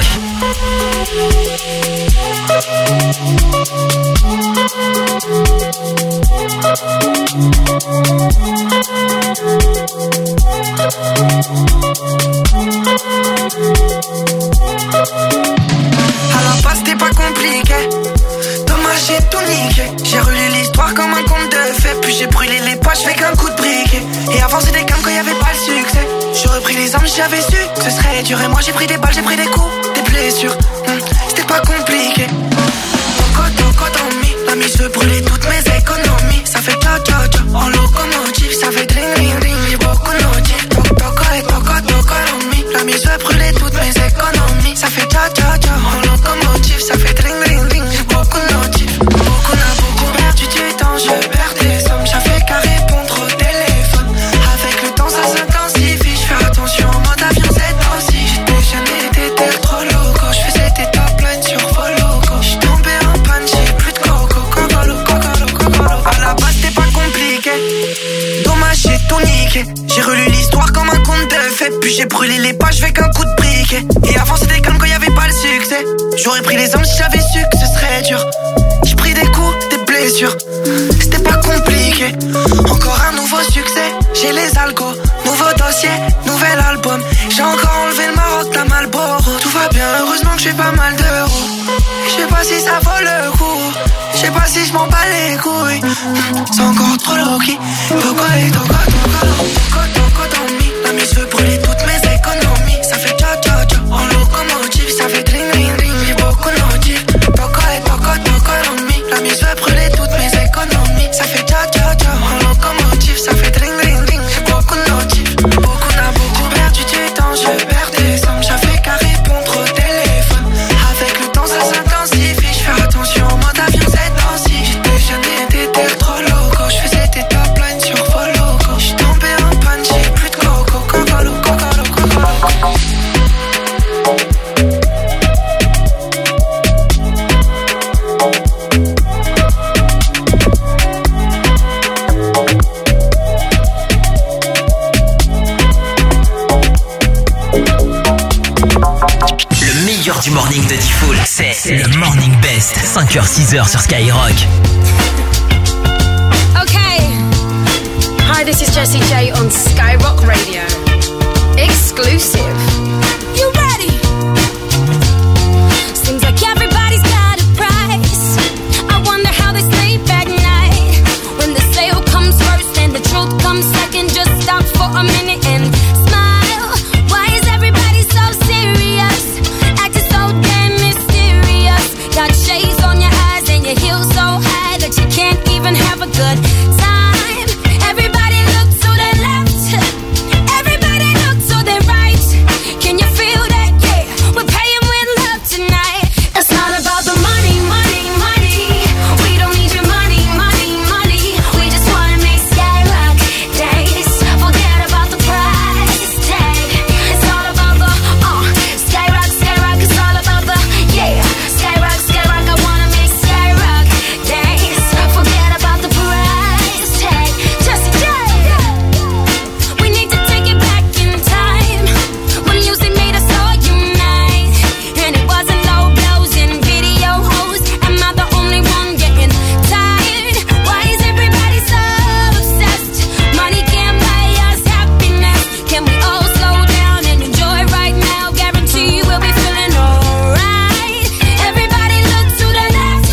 À la base c'était pas compliqué. Dommage j'ai tout niqué. J'ai relu l'histoire comme un conte de fées. Puis j'ai brûlé les pages avec un coup de briquet. Et avant c'était calme quand y avait pas le succès. J'aurais pris les armes si j'avais su que ce serait dur. Et moi j'ai pris des balles, j'ai pris des coups, des blessures. Hum, C'était pas compliqué. Toco toco dans mi. La mise veut brûler toutes mes économies. Ça fait tcha tcha tcha en locomotive. Ça fait dring ring ring, j'ai beaucoup de notifs. Toco toco et toco toco dans mi. La mise veut brûler toutes mes économies. Ça fait tcha tcha tcha en locomotive. Ça fait dring ring ring, j'ai beaucoup de notifs. Beaucoup n'a beaucoup perdu du temps. Je perds des sommes, j'avais qu'à répondre au téléphone. Avec le temps ça s'intensifie. Je fais attention en mode avion cette fois-ci. J'étais jeune et t'étais trop loco. Je faisais tes top lines sur vos logos. J'suis tombé en panne, j'ai plus de coco. Cocolo, cocolo, cocolo. À la base c'était pas compliqué. Dommage j'ai tout niqué. J'ai relu l'histoire comme un conte de fées. Puis j'ai brûlé les pages avec un coup de briquet. Et avant c'était calme quand y avait pas le succès. J'aurais pris les armes si j'avais su que ce serait dur. J'ai pris des coups, des blessures. C'était pas compliqué. Encore un nouveau succès. J'ai les algos, nouveau dossier, nouvel album. J'ai encore enlevé le Maroc, la Malboro. Tout va bien, heureusement que j'ai pas mal d'euros. Je sais pas si ça vaut le coup. Je sais pas si je m'en bats les couilles. C'est encore trop low-key. Toco et toco, toco, toco, toco dans mi. La mise veut brûler toutes mes économies. Ça fait tcha tcha tcha en locomotive. Ça fait dring ring ring, j'ai beaucoup de notifs. Toco et toco, toco dans mi. La mise veut brûler toutes mes économies. Ça fait tcha tcha tcha en locomotive. Ça fait dring ring ring, j'ai beaucoup de notifs. Beaucoup n'a beaucoup perdu du temps. Je perds des sommes, j'avais qu'à répondre au téléphone. Avec le temps ça s'intensifie. Je fais attention en mode avion cette fois-ci. J'étais jeune et t'étais trop loco. Je faisais tes top lines sur vos du morning de Diffoul. C'est le Morning Best, cinq heures six heures sur Skyrock. Okay. Hi, this is Jessie J on Skyrock Radio. Exclusive. You ready? Seems like everybody's got a price. I wonder how they sleep at night. When the sale comes first and the truth comes second, just stop for a minute and smile. Why is everybody so serious? Acting so damn mysterious. Got shades on your eyes and your heels so high that you can't even have a good time. Everybody look to the left. Everybody look to the right. Can you feel that? Yeah, we're paying with love tonight. It's not about the money, money, money. We don't need your money, money, money. We just wanna make Skyrock days. Forget about the price tag. It's all about the uh Skyrock, Skyrock. It's all about the yeah Skyrock, Skyrock. I wanna make Skyrock days. Forget about the price tag. Jessie J. We need to take it back in time when music made us all unite, and it wasn't low blows and video hoes. Am I the only one getting tired? Why is everybody so obsessed? Money can't buy us happiness. Can we all slow down and enjoy right now? Guarantee we'll be feeling alright. Everybody look to the left.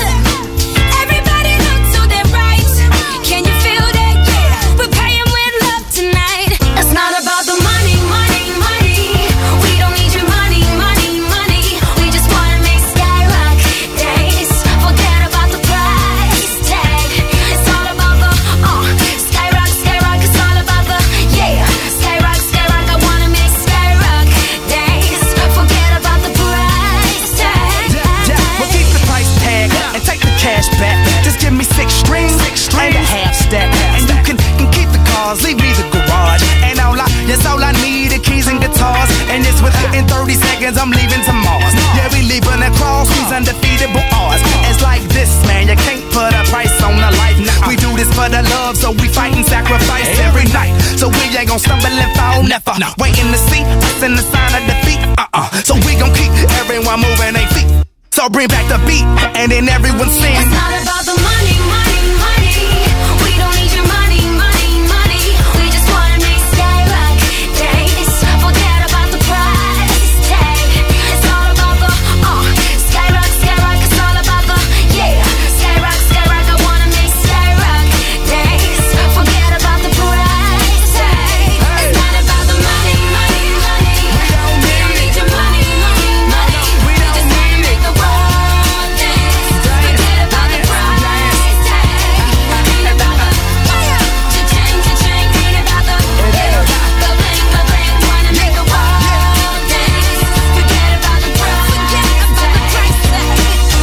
Everybody look to the right. Can you feel that? Yeah, we're paying with love tonight. It's not about the money, money, money. We don't need your money, money, money. We just wanna make Skyrock days. Forget about the price tag. It's all about the uh Skyrock, Skyrock. It's all about the yeah Skyrock, Skyrock. I wanna make Skyrock days. Forget about the price tag. Well, keep the price tag and take the cash back. Just give me six strings and a half stack, and you can, can keep the cars, leave me the garage. And all I, yes, all I need are keys and guitars. And it's within thirty seconds I'm leaving to Mars. Yeah, we leaving across these undefeatable odds. It's like this, man, you can't put a price on a life. We do this for the love, so we fight and sacrifice every night. So we ain't gon' stumble and fall, never. Waiting to see us in the sign of defeat. Uh-uh. So we gon' keep everyone moving their feet. So bring back the beat, and then everyone sing. It's not about the money, money, money. We don't need your money, money, money. We just wanna make Skyrock days. Forget about the price tag. It's all about the uh Skyrock, Skyrock. It's all about the yeah Skyrock, Skyrock. I wanna make Skyrock days. Forget about the price tag. It's not about the money, money, money. We don't need your money, money, money. We just wanna make the world dance. Forget about the price tag. Ain't about the cha-ching, cha-ching. Ain't about the yeah the bling, the bling. Wanna make the world dance. Forget about the price. Forget about the price tag.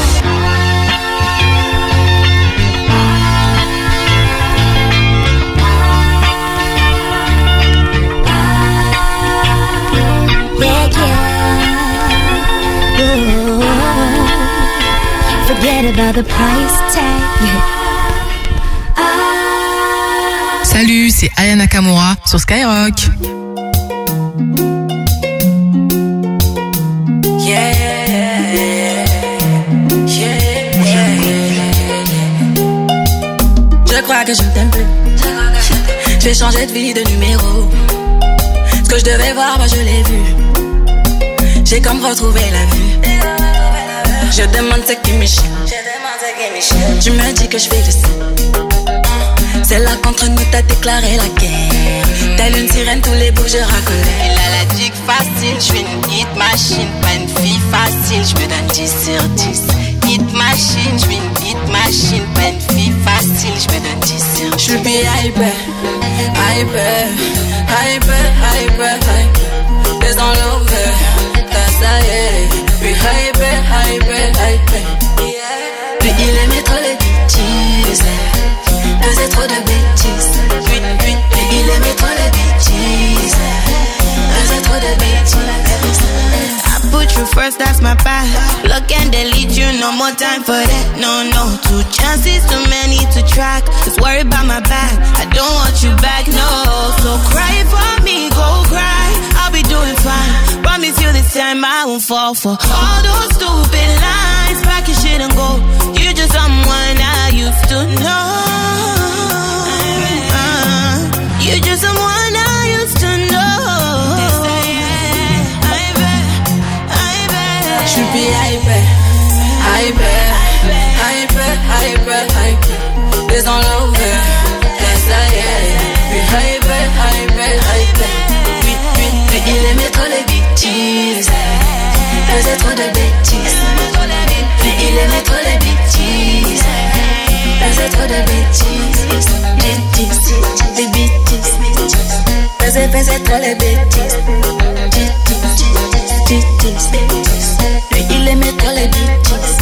Yeah, yeah. Ooh. Forget about the price tag. Salut, c'est Aya Nakamura sur Skyrock. Yeah, yeah, Je crois que je ne t'aime plus. J'ai changé de vie, de numéro. Ce que je devais voir, moi je l'ai vu. J'ai comme retrouvé la vue. Je demande ce qui m'échappe. Tu me dis que je fais le sais. C'est là qu'entre nous t'as déclaré la guerre. Telle une sirène, tous les bouts je racolais. Elle a la dick facile, je suis une hit machine. Pas une fille facile, je me donne dix sur dix. Hit machine, je suis une hit machine. Pas une fille facile, je me donne dix sur dix. Je suis hyper, hyper, hyper, hyper, hyper. T'es dans l'over, t'as ça y est. Puis hyper, hyper, hyper. Puis il aimait trop les bêtises. Faisait trop de bêtises. Puis, puis, puis il aimait trop les bêtises. Faisait trop de bêtises. I put you first, that's my path. Look and delete you, no more time for that. No, no, two chances, too many to track. Just worry about my back, I don't want you back, no. So cry for me, go cry, I'll be doing fine. Promise you this time I won't won't fall for all those stupid lies. Pack your shit and go. You're just someone I used to know. Uh, you're just someone I used to know. I bet, I bet. Je suis hyper, hyper, hyper, hyper, hyper. There's no love there. Yes, I am. Be hyper, hyper, hyper. Oui, oui, oui, il aimait trop les bêtises. Il faisait trop de bêtises. Oui, il aimait trop les bêtises. Il faisait trop de bêtises. Bêtises, les bêtises. Faisait, faisait trop les bêtises. Bêtises, bêtises. Lui, il aimait trop les bêtises.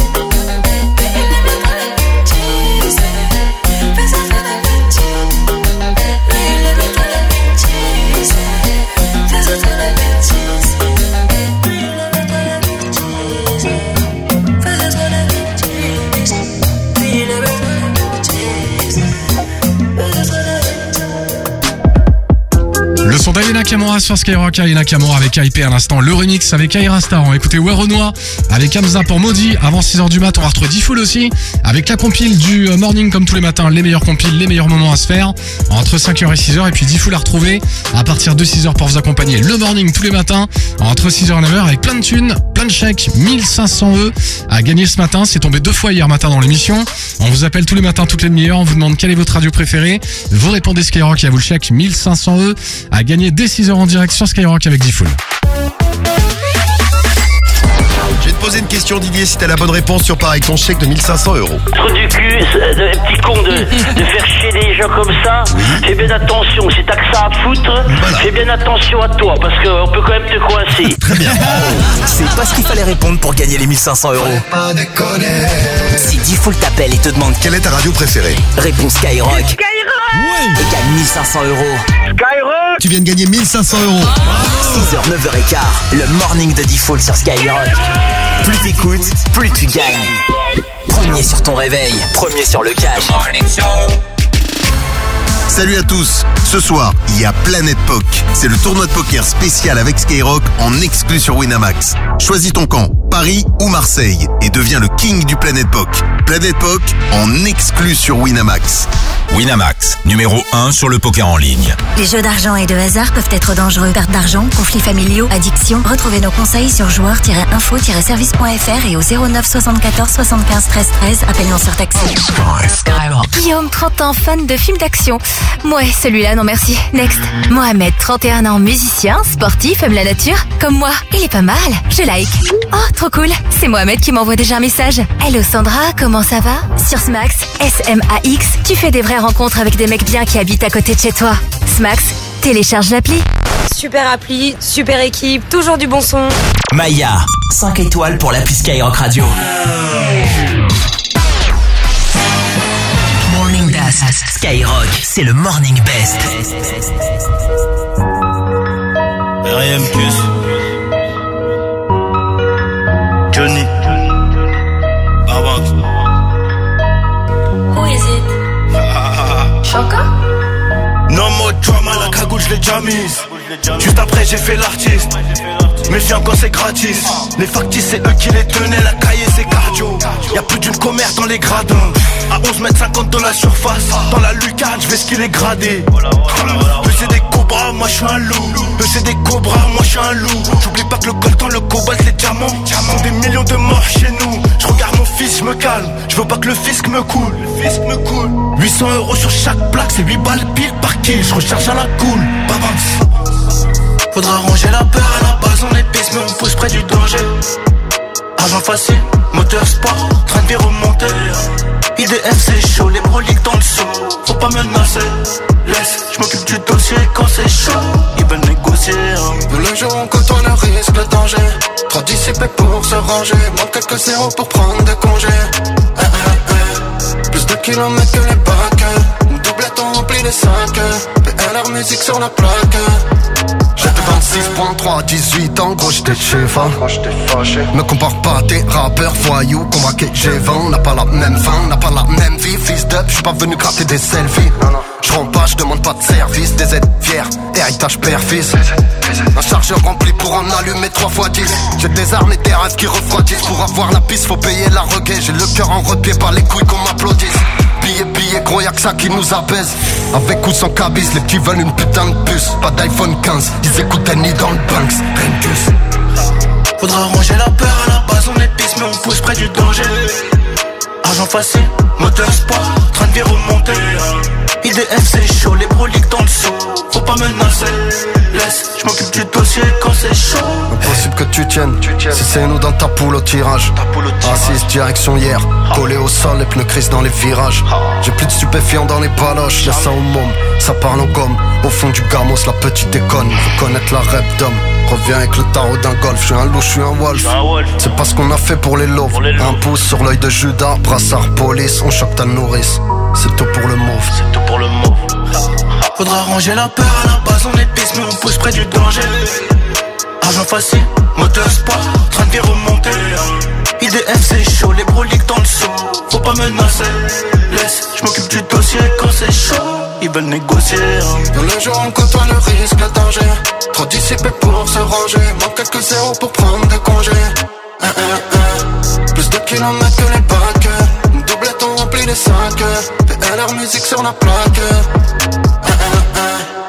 Le son d'Ayana Kamura sur Skyrock, Ayana Kamura avec A I P à l'instant, le remix avec Aira Star. On va écouter Werenoi avec Hamza pour Maudit. Avant six heures du mat, on va retrouver D-Fool aussi avec la compile du morning comme tous les matins, les meilleurs compiles, les meilleurs moments à se faire entre cinq heures et six heures. Et puis D-Fool à retrouver à partir de six heures pour vous accompagner le morning tous les matins entre six heures et neuf heures avec plein de thunes, plein de chèques, mille cinq cents E à gagner ce matin. C'est tombé deux fois hier matin dans l'émission. On vous appelle tous les matins, toutes les demi-heures. On vous demande quelle est votre radio préférée. Vous répondez Skyrock et à vous le chèque, mille cinq cents E à gagner dès six heures en direct sur Skyrock avec D-Fool. Je vais te poser une question, Didier, si t'as la bonne réponse sur pareil, ton chèque de mille cinq cents euros. Trou du cul, de, petit con de, de faire chier des gens comme ça. Oui. Fais bien attention, si t'as que ça à foutre, voilà. Fais bien attention à toi, parce qu'on peut quand même te coincer. Très bien. C'est pas ce qu'il fallait répondre pour gagner les mille cinq cents euros. Si D-Fool t'appelle et te demande quelle est ta radio préférée, réponds Skyrock. Skyrock. Ouais. Et gagne mille cinq cents euros. Skyrock. Tu viens de gagner mille cinq cents euros. six heures, neuf heures quinze, le morning de D-Fool sur Skyrock. Plus t'écoutes, plus tu gagnes. Premier sur ton réveil, premier sur le cash. Salut à tous. Ce soir, il y a Planète Poc. C'est le tournoi de poker spécial avec Skyrock en exclu sur Winamax. Choisis ton camp, Paris ou Marseille, et deviens le king du Planète Poc. Planète Poc en exclu sur Winamax. Winamax, numéro un sur le poker en ligne. Les jeux d'argent et de hasard peuvent être dangereux. Perte d'argent, conflits familiaux, addiction. Retrouvez nos conseils sur joueurs tiret info tiret service point f r et au zéro neuf soixante-quatorze soixante-quinze treize treize. Appel non surtaxé. Guillaume, trente ans, fan de films d'action. Ouais, celui-là, non merci. Next. Mohamed, trente et un ans, musicien, sportif, aime la nature. Comme moi, il est pas mal. Je like. Oh, trop cool. C'est Mohamed qui m'envoie déjà un message. Hello Sandra, comment ça va? Sur Smax, S M A X, tu fais des vraies rencontres avec des mecs bien qui habitent à côté de chez toi. Smax, télécharge l'appli. Super appli, super équipe, toujours du bon son. Maya, cinq étoiles pour l'appli Skyrock Radio. Morning Best. Skyrock, c'est le Morning Best. R I M plus. Johnny. Barbac. Who is it? Choco? No more drama, la cagoule je l'ai déjà mise. Juste après j'ai fait l'artiste. Méfiant quand c'est gratis. Les factices c'est eux qui les tenaient. La cahier c'est cardio. Y'a plus d'une commère dans les gradins. À onze mètres cinquante dans la surface. Dans la lucarne je vais ce qu'il est gradé. Eux c'est des cobras, moi je suis un loup. Eux c'est des cobras, moi je suis un loup. J'oublie pas que le coltan, le cobalt, les diamants font des millions de morts chez nous. Je regarde mon fils, je me calme. Je veux pas que le fisc me coule. Le fisc me coule. huit cents euros sur chaque plaque, c'est huit balles pile par kill. Je recharge à la cool. Babams. Faudra ranger la peur à la base, on est pisse mais on pousse près du danger. Argent facile, moteur sport, train de vie remonter. I D F c'est chaud, les broliques dans le saut. Faut pas menacer, laisse, je m'occupe du dossier quand c'est chaud. Ils veulent négocier hein. Nous le jouons quand on a risque, le danger. Trop dissipé pour se ranger. Manque quelques zéros pour prendre des congés. eh, eh, eh. Plus de kilomètres que les bacs. Une doublette on remplit les sacs. P L R musique sur la plaque. J'étais vingt-six point trois, dix-huit ans, gros j'étais chef. Me compare pas à tes rappeurs voyous, convainqués j'ai vingt. On n'a pas la même fin, on n'a pas la même vie. Fils d'up, j'suis pas venu gratter des selfies. Je rentre pas, je demande pas de service. Des aides fiers, héritage père-fils. Un chargeur rempli pour en allumer trois fois dix. J'ai des armes et des rêves qui refroidissent. Pour avoir la piste, faut payer la regaie. J'ai le cœur en repied, par les couilles qu'on m'applaudisse. Billets, billets, gros, y'a que ça qui nous apaise. Avec ou sans cabis, les petits veulent une putain de puce. Pas d'iPhone quinze, ils écoutent ni dans le Banks. Rentus. Faudra ranger la peur à la base, on est pisse mais on pousse près du danger. Argent facile, moteur sport, train de vie remonter. I D F c'est chaud, les broliques dans le saut. Faut pas menacer, laisse, je m'occupe du dossier quand c'est chaud. Impossible que tu tiennes, si c'est nous dans ta poule au tirage. Assise, direction hier, collé au sol, les pneus crissent dans les virages. J'ai plus de stupéfiants dans les baloches, y'a ça au môme, ça parle en gomme. Au fond du gamos, la petite déconne, faut connaître la rêve d'homme. Reviens avec le tarot d'un golf, je suis un loup, je suis un wolf. C'est pas ce qu'on a fait pour les loaves. Un pouce sur l'œil de Judas, brassard police, on choque ta nourrice. C'est tout pour le mauve. C'est tout pour le mauve. Faudra ranger la peur à la base, on est pisse mais on pousse près du danger. Argent facile, moteur sport, train de vie remonter. I D F c'est chaud, les broliques dans le saut. Faut pas menacer, laisse, je m'occupe du dossier quand c'est chaud. Ils veulent négocier. Dans le jour on côtoie le risque, le danger. Trop dissipé pour se ranger. Manque quelques zéros pour prendre des congés. Un, un, un. Plus de kilomètres que les backers. Une doublette on remplit les cinq heures. P L R musique sur la plaque. Un, un,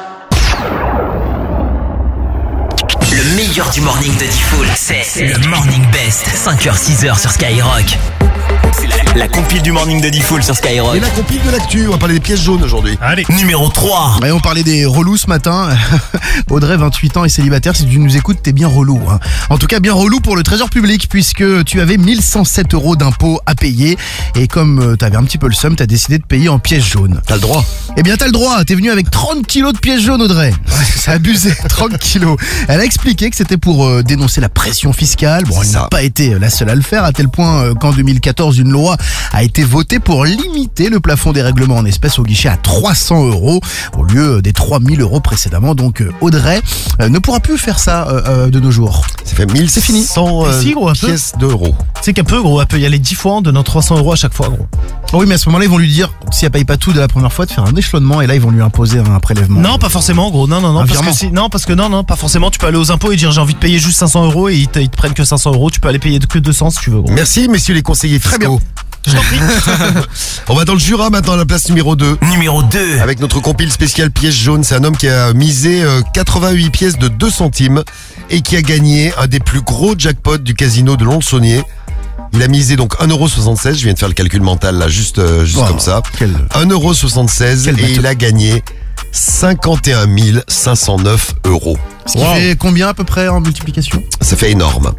un. Le meilleur du morning de Diffoul, c'est le Morning Best, cinq heures six heures sur Skyrock. C'est la, la compile du morning de Diffoul sur Skyrock. Et la compile de l'actu, on va parler des pièces jaunes aujourd'hui. Allez. Numéro trois. Ouais, on parlait des relous ce matin. Audrey, vingt-huit ans et célibataire, si tu nous écoutes, t'es bien relou. Hein. En tout cas, bien relou pour le trésor public, puisque tu avais mille cent sept euros d'impôts à payer. Et comme euh, t'avais un petit peu le seum, t'as décidé de payer en pièces jaunes. T'as le droit. Eh bien, t'as le droit. T'es venu avec trente kilos de pièces jaunes, Audrey. C'est abusé, trente kilos. Elle a expliqué que c'était pour euh, dénoncer la pression fiscale. Bon, elle n'a pas été la seule à le faire, à tel point euh, qu'en deux mille quatorze, une loi a été votée pour limiter le plafond des règlements en espèces au guichet à trois cents euros au lieu des trois mille euros précédemment. Donc euh, Audrey euh, ne pourra plus faire ça euh, euh, de nos jours. Ça fait mille C'est fini. cent euh, si, gros, un peu. pièces d'euros. C'est qu'un peu gros, un peu, il y a les dix fois, on donne trois cents euros à chaque fois gros. Oui, mais à ce moment-là, ils vont lui dire, si elle paye pas tout de la première fois, de faire un échelonnement et là, ils vont lui imposer un prélèvement. Non, pas forcément gros, non, non, non. Un Parce que virement. si, non, parce que non, non, pas forcément. Tu peux aller aux impôts et dire j'ai envie de payer juste cinq cents euros et ils te, ils te prennent que cinq cents euros. Tu peux aller payer que deux cents si tu veux gros. Merci messieurs les conseillers fiscaux. Très bien. Je t'en prie. On va dans le Jura maintenant à la place numéro deux. Numéro deux. Avec notre compile spécial pièces jaunes. C'est un homme qui a misé euh, quatre-vingt-huit pièces de deux centimes et qui a gagné un des plus gros jackpots du casino de Lons-le-Saunier. Il a misé donc un euro soixante-seize, je viens de faire le calcul mental là, juste, euh, juste Oh, comme ça. quel- un euro soixante-seize Quel et bateau. il a gagné cinquante et un mille cinq cent neuf euros. Ce qui fait combien à peu près en multiplication? Ça fait énorme.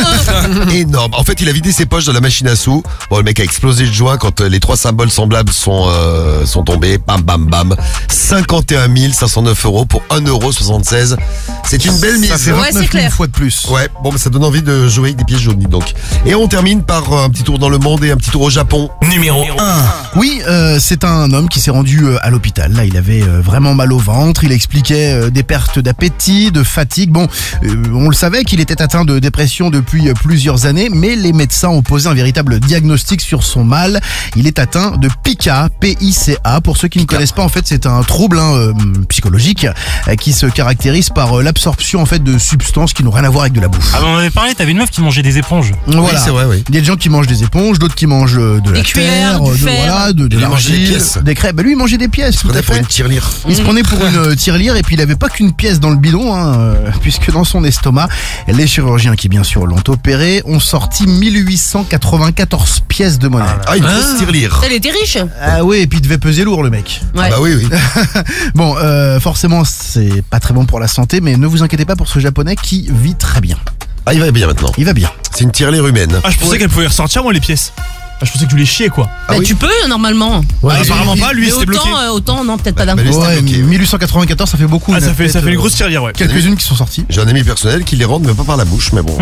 Énorme. En fait, il a vidé ses poches de la machine à sous. Bon, le mec a explosé de joie quand euh, les trois symboles semblables sont euh, sont tombés. Bam, bam, bam. cinquante et un mille cinq cent neuf euros pour un euro soixante-seize. C'est une belle mise. Ça fait vingt-neuf mille fois de plus. Ouais, bon, bah, ça donne envie de jouer avec des pièces jaunes, dis donc. Et on termine par euh, un petit tour dans le monde et un petit tour au Japon. Numéro un. Oui, euh, c'est un homme qui s'est rendu euh, à l'hôpital. Là, il avait euh, vraiment mal au ventre. Il expliquait euh, des pertes d'appétit, de fatigue. Bon, euh, on le savait qu'il était atteint de dépression depuis euh, plusieurs années, mais les médecins ont posé un véritable diagnostic sur son mal. Il est atteint de P I C A, P I C A. Pour ceux qui ne connaissent pas, en fait, c'est un trouble hein, euh, psychologique euh, qui se caractérise par euh, l'absorption en fait de substances qui n'ont rien à voir avec de la bouffe. Ah, bah, on avait parlé, t'avais une meuf qui mangeait des éponges. Voilà. c'est vrai, oui. Il y a des gens qui mangent des éponges, d'autres qui mangent euh, de Des la cuillères, terre, du de, fer. voilà, de, de Il mangeait des l'argile, pièces. des crêpes. Bah lui, il mangeait des pièces. Tout à Prenez pour fait. une tirelire. Il se prenait pour une euh, tirelire et puis il avait pas qu'une pièce dans le bidon, hein, euh, puisque dans son estomac, les chirurgiens qui bien sûr l'ont opéré ont sorti mille huit cent quatre-vingt-quatorze pièces de monnaie. Ah, une grosse tirelire. Elle était riche. Ah oui, et puis il devait peser lourd le mec. Ouais. Ah bah oui, oui. Bon, euh, forcément c'est pas très bon pour la santé, mais ne vous inquiétez pas pour ce japonais qui vit très bien. Ah, il va bien maintenant. Il va bien. C'est une tirelire humaine. Ah, je pensais qu'elle pouvait ressortir moi les pièces. Ah, je pensais que tu les chiais quoi. Bah, tu peux normalement. Ouais, Ah, apparemment il- pas, lui Mais c'était bloqué. autant, euh, autant, non, peut-être pas d'un bah, coup. lui, c'était Ouais, bloqué, oui. mille huit cent quatre-vingt-quatorze, ça fait beaucoup. Ah, Il y en ça a fait, ça peut-être, fait une euh, grosse tirelire, ouais. Quelques-unes qui sont sorties. J'ai un ami personnel qui les rentre, mais pas par la bouche, mais bon.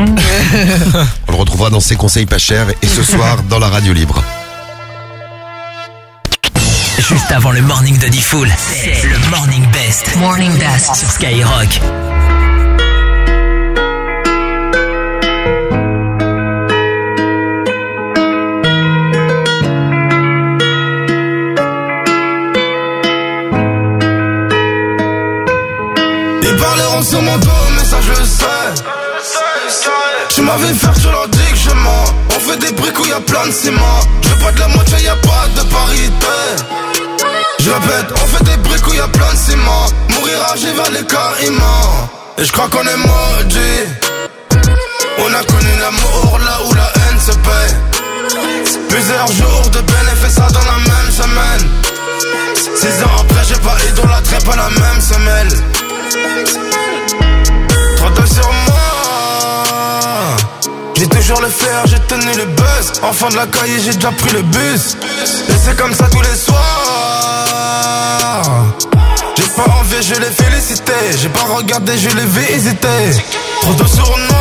On le retrouvera dans ses conseils pas chers et ce soir dans la radio libre. Juste avant le morning de Diffoul, c'est le Morning Best. Morning Best sur Skyrock. Ils parleront sur mon dos, mais ça je le sais. Tu m'avais faire, tu leur dis que je mens. On fait des briques où y'a plein de ciment. Je veux pas de la moitié, y'a pas de parité. Je répète, on fait des briques où y'a plein de ciment. Mourir âgé vers les caïmans. Et je crois qu'on est maudits. On a connu l'amour là où la haine se paie. Plusieurs jours de peine et fait ça dans la même semaine. Six ans après j'ai pas idolâtré pas la même semelle. Trop de sur moi. J'ai toujours le fer, j'ai tenu le buzz. Enfant de la caille, j'ai déjà pris le bus. Et c'est comme ça tous les soirs. J'ai pas envie, je l'ai félicité. J'ai pas regardé, je l'ai visité. Trop de sur moi.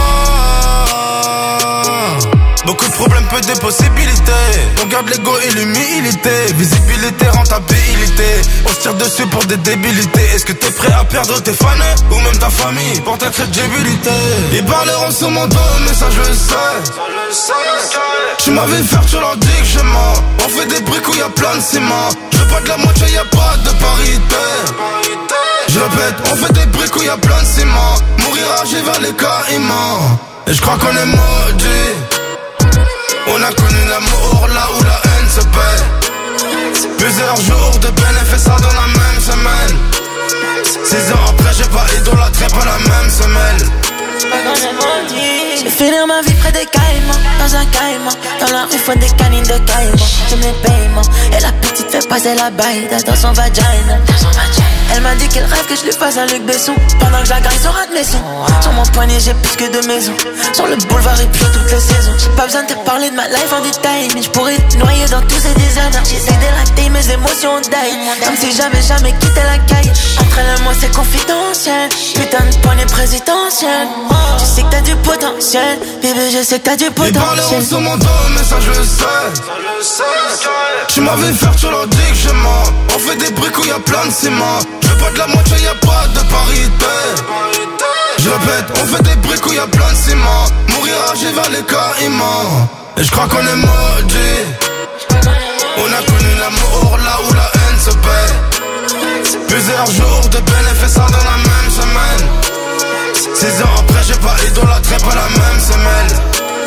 Beaucoup de problèmes, peu de possibilités. On garde l'ego et l'humilité. Visibilité, rentabilité. On se tire dessus pour des débilités. Est-ce que t'es prêt à perdre tes fans ou même ta famille pour ta crédibilité? Ils parleront sur mon dos, mais ça je le sais. Tu m'avais faire, tu leur dis que je mens. On fait des briques où y'a plein de ciment. Je veux pas de la moitié, y'a pas de parité. Je répète, on fait des briques où y'a plein de ciment. Mourir âgé vers les caïmans. Et je crois qu'on est maudits. On a connu l'amour là où la haine se paie. Plusieurs jours de peine et fait ça dans la même semaine. Six ans après j'ai pas idolâtré pas la même semelle. Je vais finir ma vie près des caïmans, dans un caïman. Dans la rue faut des canines de caïman. J'aime les paiements. Et la petite fait passer la baille dans son vagina. Elle m'a dit qu'elle rêve que je lui fasse un Luc Besson. Pendant que je la graille sur un de mes sons. Sur mon poignet j'ai plus que deux maisons. Sur le boulevard et puis toutes les saisons. J'ai pas besoin de te parler de ma life en détail, mais je pourrais te noyer dans tous ces désordres. J'essaie d'élater mes émotions d'ail. Comme si j'avais jamais quitté la caille. Entre elle et moi c'est confidentiel. Putain de poignée présidentielle. Je sais que t'as du potentiel. Bébé je sais que t'as du potentiel. Ils parleront sur mon dos mais ça je le sais. Tu m'avais faire, tu leur dis que je mens. On fait des briques où y'a plein de ciment. Je veux pas de la moitié, y'a pas de parité. Je répète, on fait des briques où y'a plein de ciment. Mourir âgé vers les caïmans. Et je crois qu'on est maudits. On a connu l'amour là où la haine se paie. Plusieurs jours de peine et fait ça dans la même semaine. Six ans après j'ai pas idolâtré pas la même semelle.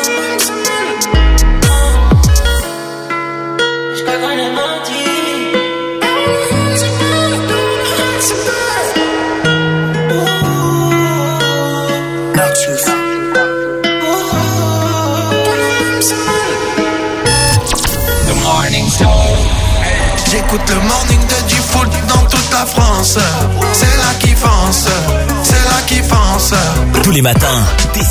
Je crois qu'on est maudits. J'écoute le morning de D-Fool dans toute la France. C'est là qui fonce, c'est là qui fonce. Tous les matins,